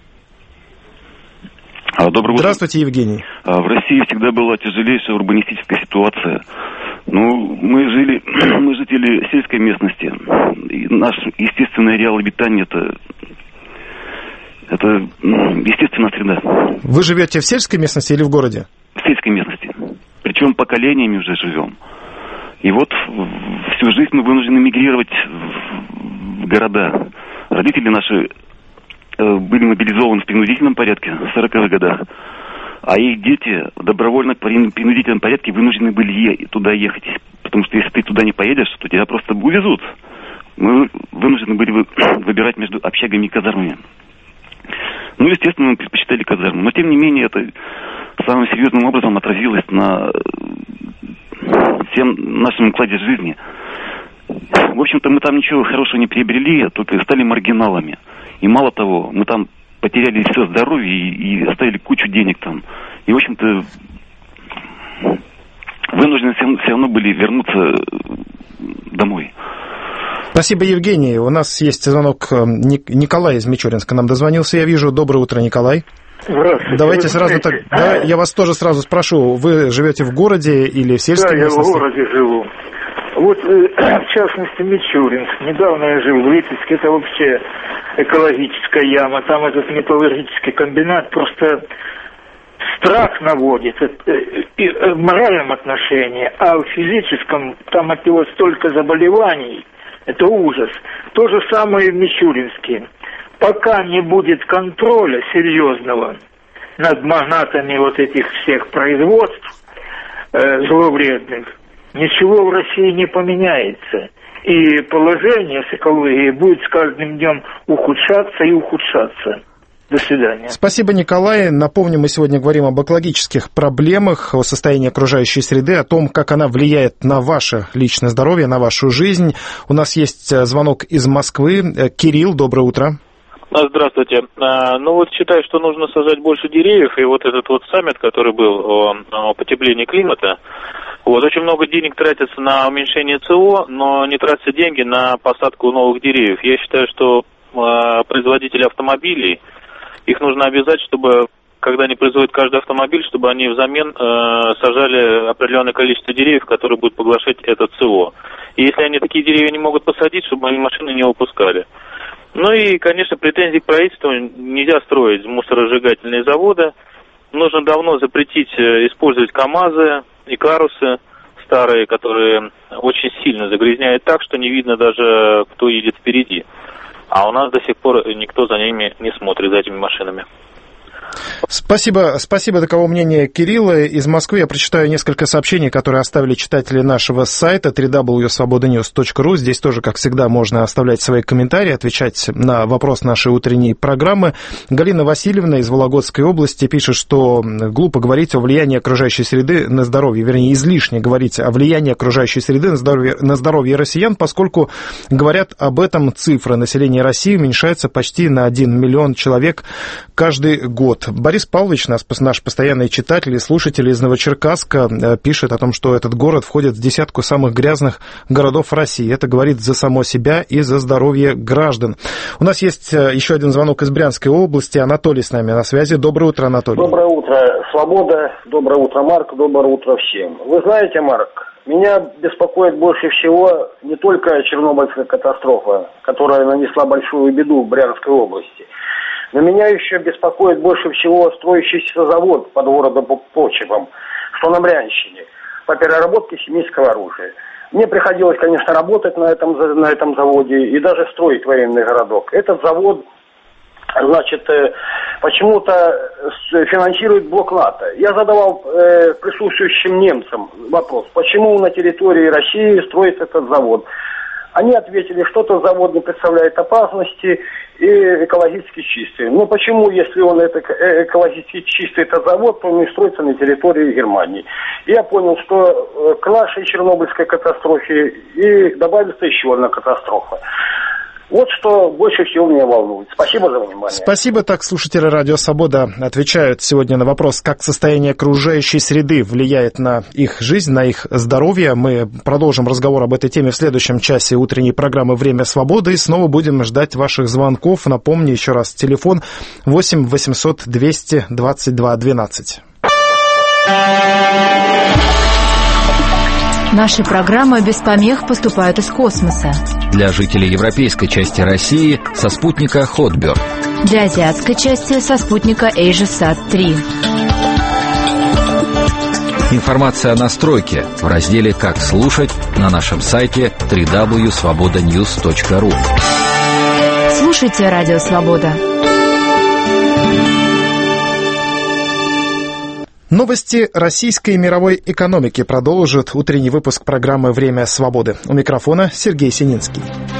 Доброе утро. Здравствуйте, Евгений. В России всегда была тяжелейшая урбанистическая ситуация. Ну, мы жили, мы жители сельской местности. И наш естественный ареал обитания это, это естественная среда. Вы живете в сельской местности или в городе? В сельской местности. Причем поколениями уже живем. И вот всю жизнь мы вынуждены мигрировать в города. Родители наши были мобилизованы в принудительном порядке в сороковых годах, а их дети добровольно в принудительном порядке вынуждены были е- туда ехать. Потому что если ты туда не поедешь, то тебя просто увезут. Мы вынуждены были вы- выбирать между общагами и казармами. Ну, естественно, мы предпочитали казарму. Но, тем не менее, это самым серьезным образом отразилось на всем нашем укладе жизни. В общем-то, мы там ничего хорошего не приобрели, только стали маргиналами. И мало того, мы там потеряли все здоровье и, и оставили кучу денег там. И, в общем-то, вынуждены все, все равно были вернуться домой. Спасибо, Евгений. У нас есть звонок. Николай из Мичуринска нам дозвонился, я вижу. Доброе утро, Николай. Здравствуйте. Давайте сразу так. Да, я вас тоже сразу спрошу. Вы живете в городе или в сельской да, местности? Да, я в городе живу. Вот, в частности, Мичуринск. Недавно я жил в Липецке. Это вообще экологическая яма. Там этот металлургический комбинат просто страх наводит и в моральном отношении, а в физическом там от него столько заболеваний. Это ужас. То же самое и в Мичуринске. Пока не будет контроля серьезного над магнатами вот этих всех производств э, зловредных, ничего в России не поменяется. И положение с экологией будет с каждым днем ухудшаться и ухудшаться. До свидания. Спасибо, Николай. Напомню, мы сегодня говорим об экологических проблемах, о состоянии окружающей среды, о том, как она влияет на ваше личное здоровье, на вашу жизнь. У нас есть звонок из Москвы. Кирилл, доброе утро. Здравствуйте. Ну вот считаю, что нужно сажать больше деревьев, и вот этот вот саммит, который был о, о потеплении климата, вот очень много денег тратится на уменьшение ЦО, но не тратятся деньги на посадку новых деревьев. Я считаю, что э, производители автомобилей их нужно обязать, чтобы, когда они производят каждый автомобиль, чтобы они взамен э, сажали определенное количество деревьев, которые будут поглощать это СО. И если они такие деревья не могут посадить, чтобы они машины не выпускали. Ну и, конечно, претензии к правительству: нельзя строить мусоросжигательные заводы. Нужно давно запретить использовать КАМАЗы и карусы старые, которые очень сильно загрязняют так, что не видно даже, кто едет впереди. А у нас до сих пор никто за ними не смотрит, за этими машинами. Спасибо, спасибо, таково мнение Кирилла из Москвы. Я прочитаю несколько сообщений, которые оставили читатели нашего сайта дабл ю дабл ю дабл ю точка свобода ньюс точка ру. Здесь тоже, как всегда, можно оставлять свои комментарии, отвечать на вопрос нашей утренней программы. Галина Васильевна из Вологодской области пишет, что глупо говорить о влиянии окружающей среды на здоровье, вернее, излишне говорить о влиянии окружающей среды на здоровье, на здоровье россиян, поскольку говорят об этом цифры. Население России уменьшается почти на один миллион человек каждый год. Борис Павлович, наш, наш постоянный читатель и слушатель из Новочеркасска, пишет о том, что этот город входит в десятку самых грязных городов России. Это говорит за само себя и за здоровье граждан. У нас есть еще один звонок из Брянской области. Анатолий с нами на связи. Доброе утро, Анатолий. Доброе утро, Свобода. Доброе утро, Марк. Доброе утро всем. Вы знаете, Марк, меня беспокоит больше всего не только Чернобыльская катастрофа, которая нанесла большую беду в Брянской области, но меня еще беспокоит больше всего строящийся завод под городом Почевом, что на Брянщине, по переработке химического оружия. Мне приходилось, конечно, работать на этом, на этом заводе и даже строить военный городок. Этот завод, значит, почему-то финансирует блок НАТО. Я задавал э, присутствующим немцам вопрос, почему на территории России строится этот завод. Они ответили, что этот завод не представляет опасности и экологически чистый. Но почему, если он это экологически чистый, этот завод, то он не строится на территории Германии? И я понял, что к нашей Чернобыльской катастрофе и добавится еще одна катастрофа. Вот что больше всего меня волнует. Спасибо за внимание. Спасибо. Так, слушатели Радио Свобода отвечают сегодня на вопрос, как состояние окружающей среды влияет на их жизнь, на их здоровье. Мы продолжим разговор об этой теме в следующем часе утренней программы «Время свободы». И снова будем ждать ваших звонков. Напомню еще раз, телефон восемь восемьсот двести двадцать два двенадцать. Наши программы без помех поступают из космоса. Для жителей европейской части России со спутника Hotbird. Для азиатской части со спутника AsiaSat три. Информация о настройке в разделе «Как слушать» на нашем сайте дабл ю дабл ю дабл ю точка свобода ньюс точка ру. Слушайте Радио Свобода. Новости российской и мировой экономики продолжит утренний выпуск программы «Время свободы». У микрофона Сергей Сининский.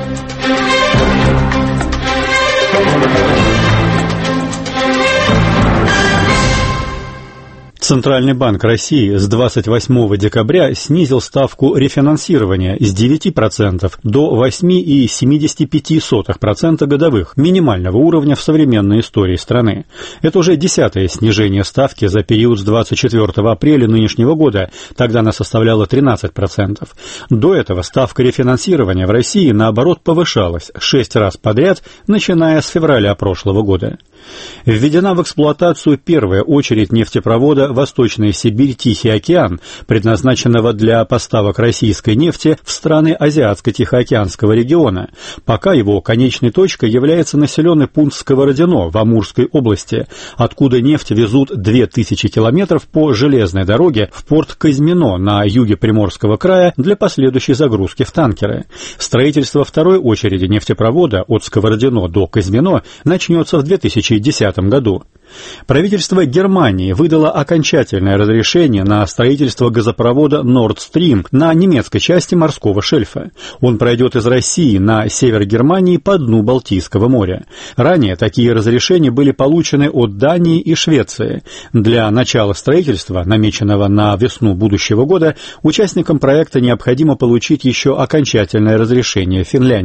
Центральный банк России с двадцать восьмого декабря снизил ставку рефинансирования с девяти процентов до восьми целых семидесяти пяти сотых процента годовых, минимального уровня в современной истории страны. Это уже десятое снижение ставки за период с двадцать четвёртого апреля нынешнего года, тогда она составляла тринадцать процентов. До этого ставка рефинансирования в России, наоборот, повышалась шесть раз подряд, начиная с февраля прошлого года. Введена в эксплуатацию первая очередь нефтепровода «Восточная Сибирь Тихий океан», предназначенного для поставок российской нефти в страны Азиатско-Тихоокеанского региона. Пока его конечной точкой является населенный пункт Сковородино в Амурской области, откуда нефть везут две тысячи километров по железной дороге в порт Козьмино на юге Приморского края для последующей загрузки в танкеры. Строительство второй очереди нефтепровода от Сковородино до Козьмино начнется в две тысячи десятом году. Правительство Германии выдало окончательное разрешение на строительство газопровода Nord Stream на немецкой части морского шельфа. Он пройдет из России на север Германии по дну Балтийского моря. Ранее такие разрешения были получены от Дании и Швеции. Для начала строительства, намеченного на весну будущего года, участникам проекта необходимо получить еще окончательное разрешение Финляндии.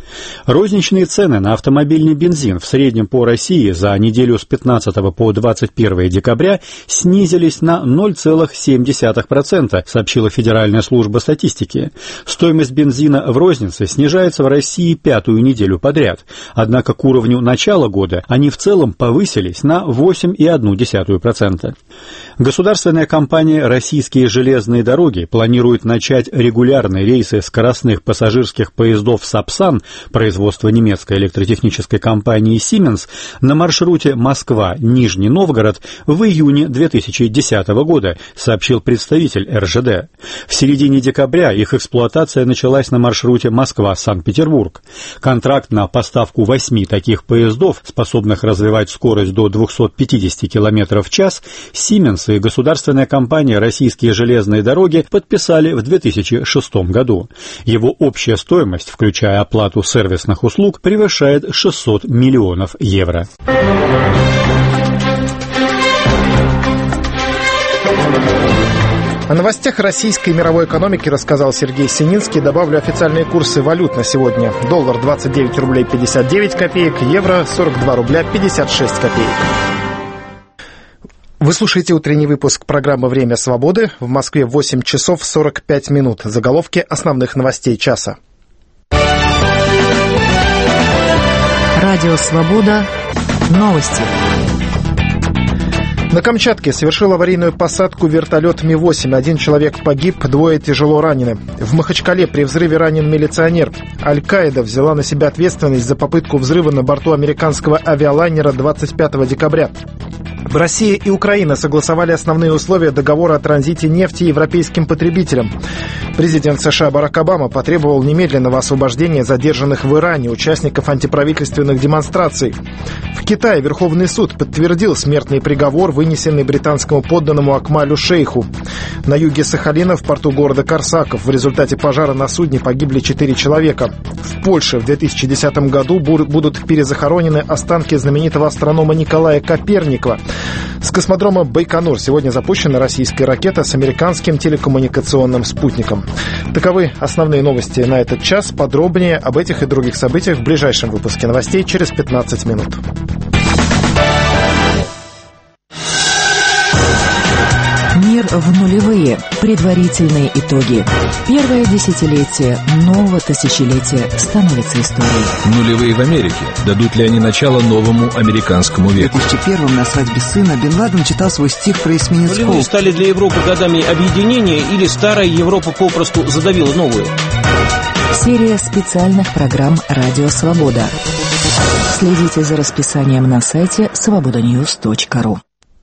Розничные цены на автомобильный бензин в среднем по России за неделю с пятнадцатого по двадцать первое декабря снизились на ноль целых семь десятых процента, сообщила Федеральная служба статистики. Стоимость бензина в рознице снижается в России пятую неделю подряд, однако к уровню начала года они в целом повысились на восемь целых одну десятую процента. Государственная компания «Российские железные дороги» планирует начать регулярные рейсы скоростных пассажирских поездов «Сапсан» производства немецкой электротехнической компании «Сименс» на маршруте Москва-Нижний Новгород в июне две тысячи десятого года, сообщил представитель эр жэ дэ. В середине декабря их эксплуатация началась на маршруте Москва-Санкт-Петербург. Контракт на поставку восьми таких поездов, способных развивать скорость до двухсот пятидесяти километров в час, «Сименс» и государственная компания «Российские железные дороги» подписали в две тысячи шестом году. Его общая стоимость, включая оплату сервисных услуг, превышает шестьсот миллионов евро. О новостях российской и мировой экономики рассказал Сергей Сининский. Добавлю официальные курсы валют на сегодня. Доллар двадцать девять рублей пятьдесят девять копеек, евро сорок два рубля пятьдесят шесть копеек. Вы слушаете утренний выпуск программы «Время свободы». В Москве восемь часов сорок пять минут. Заголовки основных новостей часа. Радио «Свобода». Новости. На Камчатке совершил аварийную посадку вертолет Ми восемь. Один человек погиб, двое тяжело ранены. В Махачкале при взрыве ранен милиционер. Аль-Каида взяла на себя ответственность за попытку взрыва на борту американского авиалайнера двадцать пятого декабря. Россия и Украина согласовали основные условия договора о транзите нефти европейским потребителям. Президент США Барак Обама потребовал немедленного освобождения задержанных в Иране участников антиправительственных демонстраций. В Китае Верховный суд подтвердил смертный приговор, вынесенный британскому подданному Акмалю Шейху. На юге Сахалина, в порту города Корсаков, в результате пожара на судне погибли четыре человека. В Польше в две тысячи десятом году будут перезахоронены останки знаменитого астронома Николая Коперникова. С космодрома Байконур сегодня запущена российская ракета с американским телекоммуникационным спутником. Таковы основные новости на этот час. Подробнее об этих и других событиях в ближайшем выпуске новостей через пятнадцать минут. Мир в нулевые. Предварительные итоги. Первое десятилетие нового тысячелетия становится историей. Нулевые в Америке. Дадут ли они начало новому американскому веку? В две тысячи первом на свадьбе сына Бен Ладен читал свой стих про эсминец Нулевые Хоуп. стали для Европы годами объединения или старая Европа попросту задавила новую? Серия специальных программ «Радио Свобода». Следите за расписанием на сайте свобода ньюс точка ру.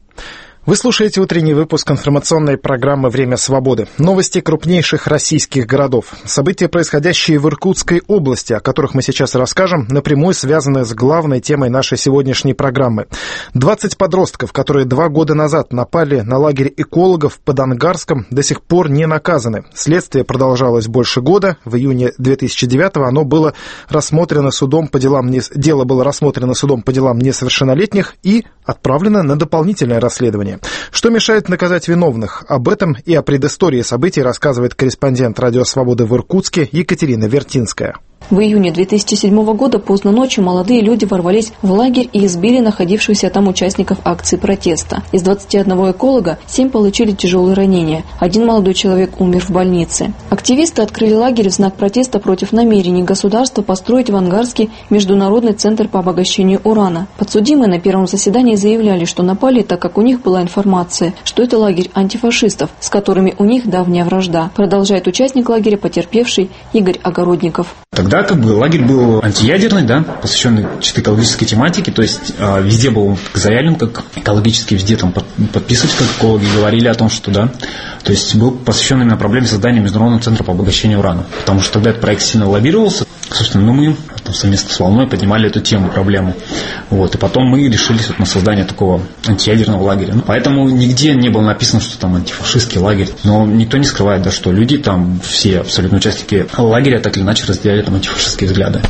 Вы слушаете утренний выпуск информационной программы «Время свободы». Новости крупнейших российских городов. События, происходящие в Иркутской области, о которых мы сейчас расскажем, напрямую связаны с главной темой нашей сегодняшней программы. двадцать подростков, которые два года назад напали на лагерь экологов под Ангарском, до сих пор не наказаны. Следствие продолжалось больше года. В июне две тысячи девятого оно было рассмотрено судом по делам не... дело было рассмотрено судом по делам несовершеннолетних и отправлено на дополнительное расследование. Что мешает наказать виновных? Об этом и о предыстории событий рассказывает корреспондент «Радио Свободы» в Иркутске Екатерина Вертинская. В июне две тысячи седьмого года поздно ночью молодые люди ворвались в лагерь и избили находившихся там участников акции протеста. Из двадцати одного эколога семь получили тяжелые ранения. Один молодой человек умер в больнице. Активисты открыли лагерь в знак протеста против намерений государства построить в Ангарске международный центр по обогащению урана. Подсудимые на первом заседании заявляли, что напали, так как у них была информация, что это лагерь антифашистов, с которыми у них давняя вражда. Продолжает участник лагеря, потерпевший Игорь Огородников. Тогда как бы лагерь был антиядерный, да, посвященный чисто экологической тематике, то есть э, везде был заявлен как экологически, везде там под, подписывались, как экологи, говорили о том, что да, то есть был посвящен именно проблеме создания Международного центра по обогащению урана, потому что тогда этот проект сильно лоббировался, собственно, ну, мы там, совместно с Волной поднимали эту тему, проблему, вот, и потом мы решились вот на создание такого антиядерного лагеря, ну, поэтому нигде не было написано, что там антифашистский лагерь, но никто не скрывает, да, что люди там, все абсолютно участники лагеря так или иначе разделяли там антифашистские взгляды.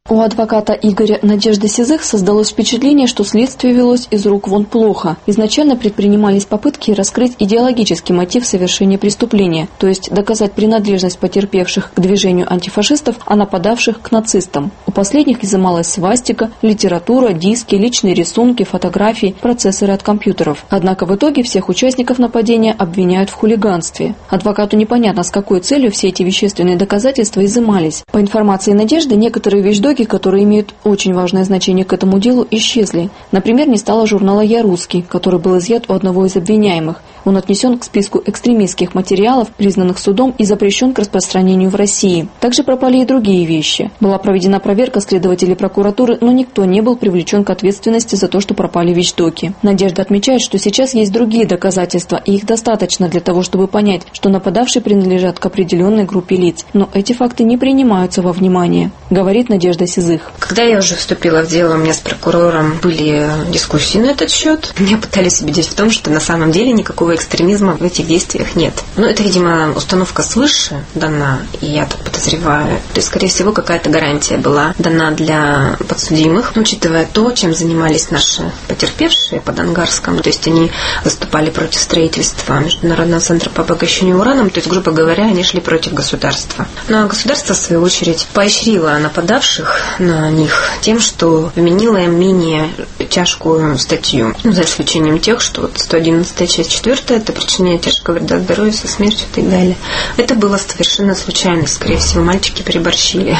У адвоката Игоря Надежды Сизых создалось впечатление, что следствие велось из рук вон плохо. Изначально предпринимались попытки раскрыть идеологический мотив совершения преступления, то есть доказать принадлежность потерпевших к движению антифашистов, а нападавших к нацистам. У последних изымалась свастика, литература, диски, личные рисунки, фотографии, процессоры от компьютеров. Однако в итоге всех участников нападения обвиняют в хулиганстве. Адвокату непонятно, с какой целью все эти вещественные доказательства изымались. По информации Надежды, некоторые вещдоки, которые имеют очень важное значение к этому делу, исчезли. Например, не стало журнала «Я русский», который был изъят у одного из обвиняемых. Он отнесен к списку экстремистских материалов, признанных судом и запрещен к распространению в России. Также пропали и другие вещи. Была проведена проверка следователей прокуратуры, но никто не был привлечен к ответственности за то, что пропали вещдоки. Надежда отмечает, что сейчас есть другие доказательства, и их достаточно для того, чтобы понять, что нападавшие принадлежат к определенной группе лиц. Но эти факты не принимаются во внимание, говорит Надежда Сизых. Когда я уже вступила в дело, у меня с прокурором были дискуссии на этот счет. Меня пытались убедить в том, что на самом деле никакого экстремизма в этих действиях нет. Но это, видимо, установка свыше дана, и я так подозреваю. То есть, скорее всего, какая-то гарантия была дана для подсудимых, учитывая то, чем занимались наши потерпевшие под Ангарском. То есть они выступали против строительства Международного центра по обогащению ураном, то есть, грубо говоря, они шли против государства. Ну а государство, в свою очередь, поощрило нападавших на них тем, что вменило им менее тяжкую статью. Ну, за исключением тех, что вот сто одиннадцатая часть четвёртая, это причинение тяжкого вреда здоровью со смертью и так далее. Это было совершенно случайно. Скорее всего, мальчики переборщили.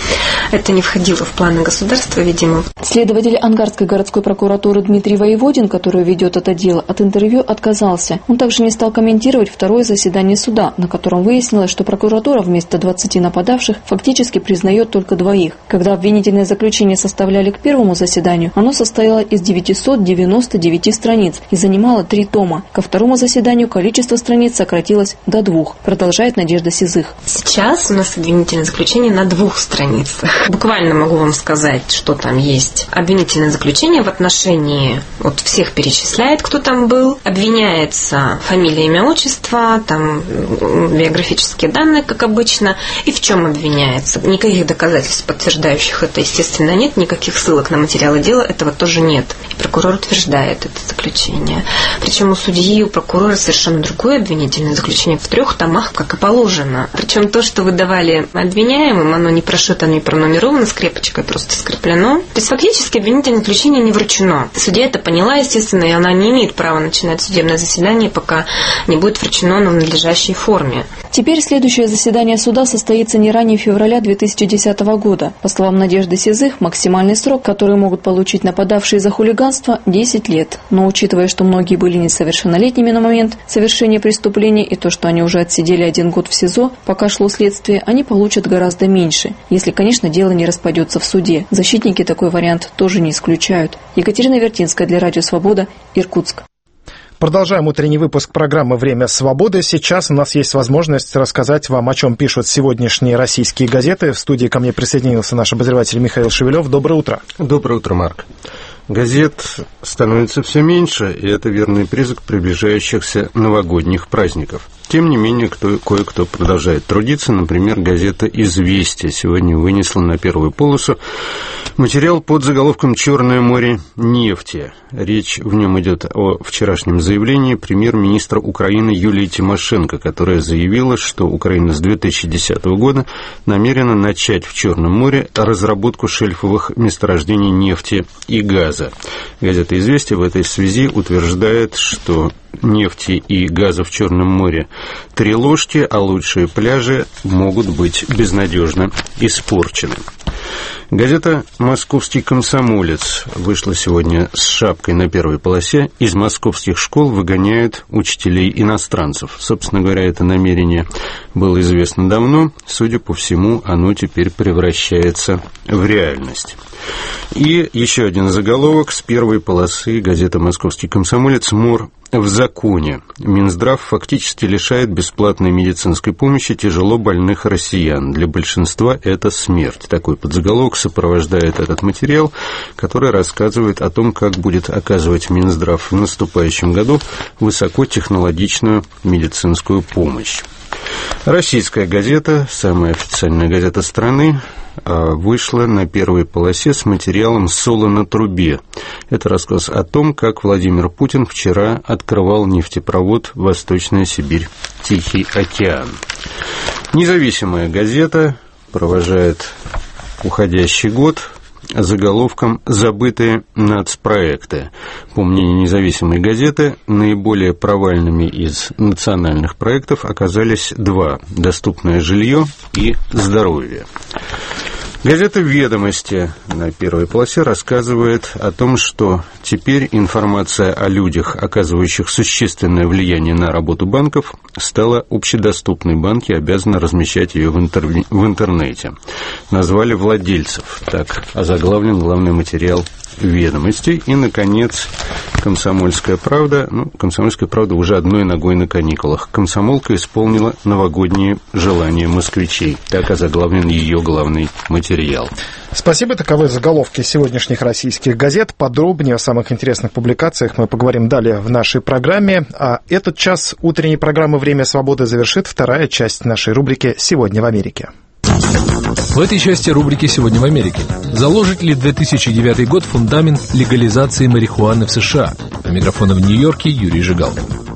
Это не входило в планы государства, видимо. Следователь Ангарской городской прокуратуры Дмитрий Воеводин, который ведет это дело, от интервью отказался. Он также не стал комментировать второе заседание суда, на котором выяснилось, что прокуратура вместо двадцати нападавших фактически признает только двоих. Когда обвинительное заключение составляли к первому заседанию, оно состояло из девятисот девяноста девяти страниц и занимало три тома. Ко второму заседанию количество страниц сократилось до двух, продолжает Надежда Сизых. Сейчас у нас обвинительное заключение на двух страницах. Буквально могу вам сказать, что там есть. Обвинительное заключение в отношении, вот всех перечисляет, кто там был, обвиняется фамилия, имя, отчество, там биографические данные, как обычно, и в чем обвиняется. Никаких доказательств, подтверждающих это, естественно, нет, никаких ссылок на материалы дела, этого тоже нет. И прокурор утверждает это заключение. Причем у судьи, у прокурора совершенно другое обвинительное заключение в трех томах, как и положено. Причем то, что выдавали обвиняемым, оно не прошито, не пронумеровано, скрепочкой просто скреплено. То есть фактически обвинительное заключение не вручено. Судья это поняла, естественно, и она не имеет права начинать судебное заседание, пока не будет вручено в надлежащей форме. Теперь следующее заседание суда состоится не ранее февраля две тысячи десятого года. По словам Надежды Сизых, максимальный срок, который могут получить нападавшие за хулиганство, десять лет. Но учитывая, что многие были несовершеннолетними на момент совершения преступления и то, что они уже отсидели один год в СИЗО, пока шло следствие, они получат гораздо меньше, если, конечно, дело не распадется в суде. Защитники такой вариант тоже не исключают. Екатерина Вертинская для Радио Свобода, Иркутск. Продолжаем утренний выпуск программы «Время свободы». Сейчас у нас есть возможность рассказать вам, о чем пишут сегодняшние российские газеты. В студии ко мне присоединился наш обозреватель Михаил Шевелев. Доброе утро. Доброе утро, Марк. Газет становится все меньше, и это верный признак приближающихся новогодних праздников. Тем не менее, кто, кое-кто продолжает трудиться. Например, газета «Известия» сегодня вынесла на первую полосу материал под заголовком «Черное море нефти». Речь в нем идет о вчерашнем заявлении премьер-министра Украины Юлии Тимошенко, которая заявила, что Украина с две тысячи десятого года намерена начать в Черном море разработку шельфовых месторождений нефти и газа. Газета «Известия» в этой связи утверждает, что нефти и газа в Черном море три ложки, а лучшие пляжи могут быть безнадежно испорчены. Газета «Московский комсомолец» вышла сегодня с шапкой на первой полосе. Из московских школ выгоняют учителей-иностранцев. Собственно говоря, это намерение было известно давно. Судя по всему, оно теперь превращается в реальность. И еще один заголовок с первой полосы газеты «Московский комсомолец». «Мор в законе». Минздрав фактически лишает бесплатной медицинской помощи тяжело больных россиян. Для большинства это смерть. Такой подзаголовок сопровождает этот материал, который рассказывает о том, как будет оказывать Минздрав в наступающем году высокотехнологичную медицинскую помощь. Российская газета, самая официальная газета страны, вышла на первой полосе с материалом «Соло на трубе». Это рассказ о том, как Владимир Путин вчера открывал нефтепровод «Восточная Сибирь, Тихий океан». Независимая газета провожает уходящий год заголовком «Забытые нацпроекты». По мнению независимой газеты, наиболее провальными из национальных проектов оказались два – «Доступное жилье» и «Здоровье». Газета «Ведомости» на первой полосе рассказывает о том, что теперь информация о людях, оказывающих существенное влияние на работу банков, стала общедоступной. Банки обязаны размещать ее в, интер... в интернете. Назвали владельцев. Так озаглавлен главный материал «Ведомостей». И, наконец, «Комсомольская правда». Ну, «Комсомольская правда» уже одной ногой на каникулах. «Комсомолка» исполнила новогодние желания москвичей. Так озаглавлен ее главный материал. Спасибо. Таковы заголовки сегодняшних российских газет. Подробнее о самых интересных публикациях мы поговорим далее в нашей программе. А этот час утренней программы «Время свободы» завершит вторая часть нашей рубрики «Сегодня в Америке». В этой части рубрики «Сегодня в Америке». Заложит ли две тысячи девятый год фундамент легализации марихуаны в США? У микрофона в Нью-Йорке Юрий Жигал.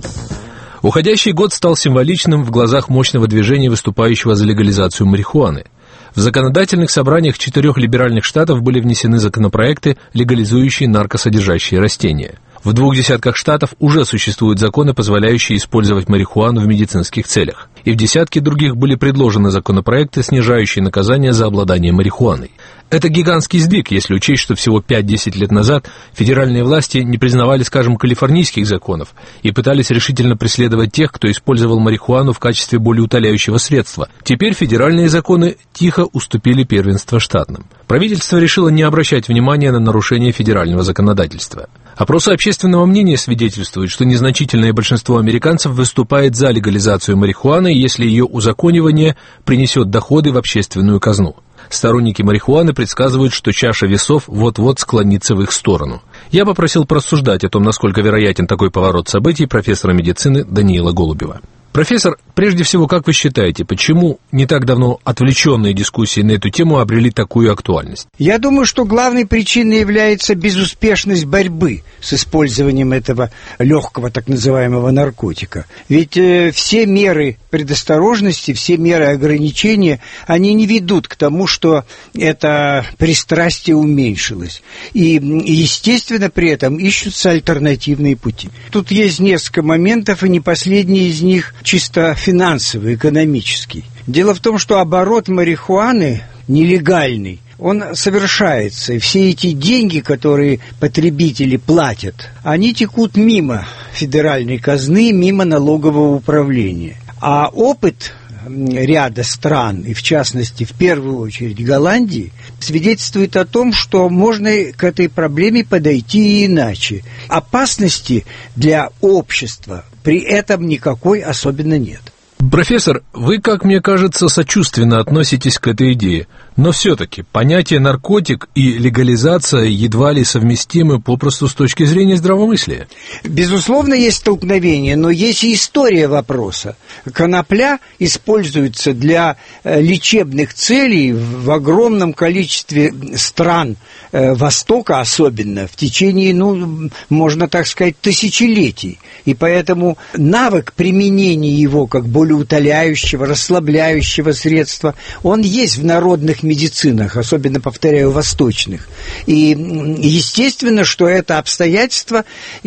Уходящий год стал символичным в глазах мощного движения, выступающего за легализацию марихуаны. В законодательных собраниях четырех либеральных штатов были внесены законопроекты, легализующие наркосодержащие растения. В двух десятках штатов уже существуют законы, позволяющие использовать марихуану в медицинских целях. И в десятке других были предложены законопроекты, снижающие наказание за обладание марихуаной. Это гигантский сдвиг, если учесть, что всего пять-десять лет назад федеральные власти не признавали, скажем, калифорнийских законов и пытались решительно преследовать тех, кто использовал марихуану в качестве болеутоляющего средства. Теперь федеральные законы тихо уступили первенство штатным. Правительство решило не обращать внимания на нарушение федерального законодательства. Опросы общественного мнения свидетельствуют, что незначительное большинство американцев выступает за легализацию марихуаны, если ее узаконивание принесет доходы в общественную казну. Сторонники марихуаны предсказывают, что чаша весов вот-вот склонится в их сторону. Я попросил порассуждать о том, насколько вероятен такой поворот событий, профессора медицины Даниила Голубева. Профессор, прежде всего, как вы считаете, почему не так давно отвлеченные дискуссии на эту тему обрели такую актуальность? Я думаю, что главной причиной является безуспешность борьбы с использованием этого легкого так называемого наркотика. Ведь э, все меры предосторожности, все меры ограничения, они не ведут к тому, что это пристрастие уменьшилось. И, естественно, при этом ищутся альтернативные пути. Тут есть несколько моментов, и не последний из них чисто финансовый, экономический. Дело в том, что оборот марихуаны нелегальный, он совершается, и все эти деньги, которые потребители платят, они текут мимо федеральной казны, мимо налогового управления. А опыт ряда стран, и в частности, в первую очередь Голландии, свидетельствует о том, что можно к этой проблеме подойти и иначе. Опасности для общества при этом никакой особенно нет. Профессор, вы, как мне кажется, сочувственно относитесь к этой идее, но все-таки понятие наркотик и легализация едва ли совместимы попросту с точки зрения здравомыслия. Безусловно, есть столкновение, но есть и история вопроса. Конопля используется для лечебных целей в огромном количестве стран Востока, особенно в течение, ну, можно так сказать, тысячелетий. И поэтому навык применения его как болеутоляющего, расслабляющего средства, он есть в народных медицинах, особенно, повторяю, восточных. И естественно, что это обстоятельство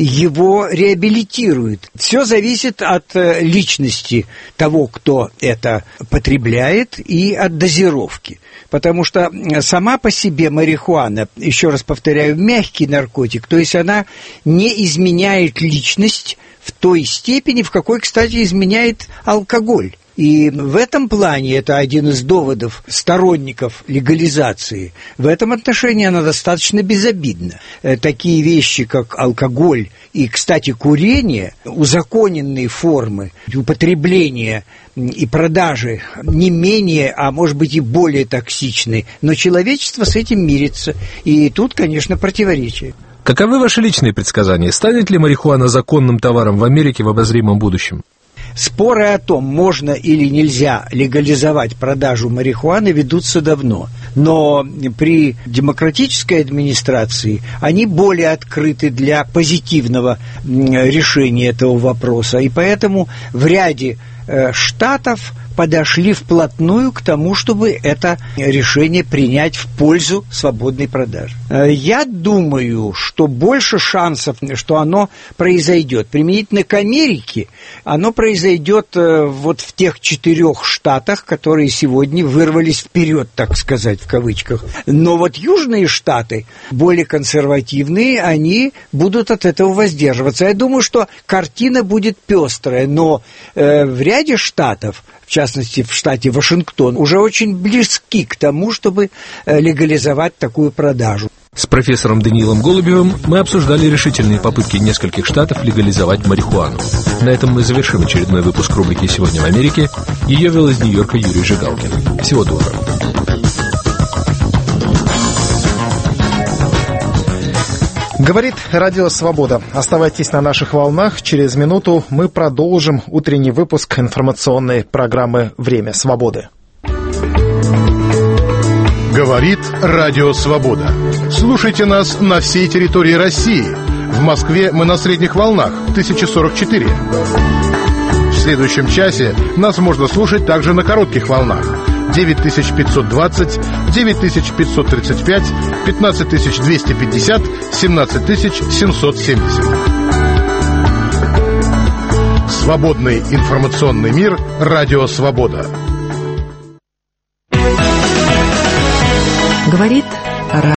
его реабилитирует. Все зависит от личности того, кто это потребляет, и от дозировки. Потому что сама по себе марихуана, еще раз повторяю, мягкий наркотик, то есть она не изменяет личность в той степени, в какой, кстати, изменяет алкоголь. И в этом плане это один из доводов сторонников легализации. В этом отношении она достаточно безобидна. Такие вещи, как алкоголь и, кстати, курение, узаконенные формы употребления и продажи не менее, а может быть и более токсичны. Но человечество с этим мирится. И тут, конечно, противоречие. Каковы ваши личные предсказания? Станет ли марихуана законным товаром в Америке в обозримом будущем? Споры о том, можно или нельзя легализовать продажу марихуаны, ведутся давно. Но при демократической администрации они более открыты для позитивного решения этого вопроса. И поэтому в ряде штатов подошли вплотную к тому, чтобы это решение принять в пользу свободной продажи. Я думаю, что больше шансов, что оно произойдет. Применительно к Америке, оно произойдет вот в тех четырех штатах, которые сегодня вырвались вперед, так сказать, в кавычках. Но вот южные штаты, более консервативные, они будут от этого воздерживаться. Я думаю, что картина будет пестрая, но э, в ряде штатов, в частности, в штате Вашингтон, уже очень близки к тому, чтобы легализовать такую продажу. С профессором Даниилом Голубевым мы обсуждали решительные попытки нескольких штатов легализовать марихуану. На этом мы завершим очередной выпуск рубрики «Сегодня в Америке». Ее вел из Нью-Йорка Юрий Жигалкин. Всего доброго. Говорит Радио Свобода. Оставайтесь на наших волнах. Через минуту мы продолжим утренний выпуск информационной программы «Время свободы». Говорит Радио Свобода. Слушайте нас на всей территории России. В Москве мы на средних волнах тысяча сорок четыре. В следующем часе нас можно слушать также на коротких волнах девять тысяч пятьсот двадцать, девять тысяч пятьсот тридцать пять, пятнадцать тысяч двести пятьдесят, семнадцать тысяч семьсот семьдесят. Свободный информационный мир. Радио Свобода. Говорит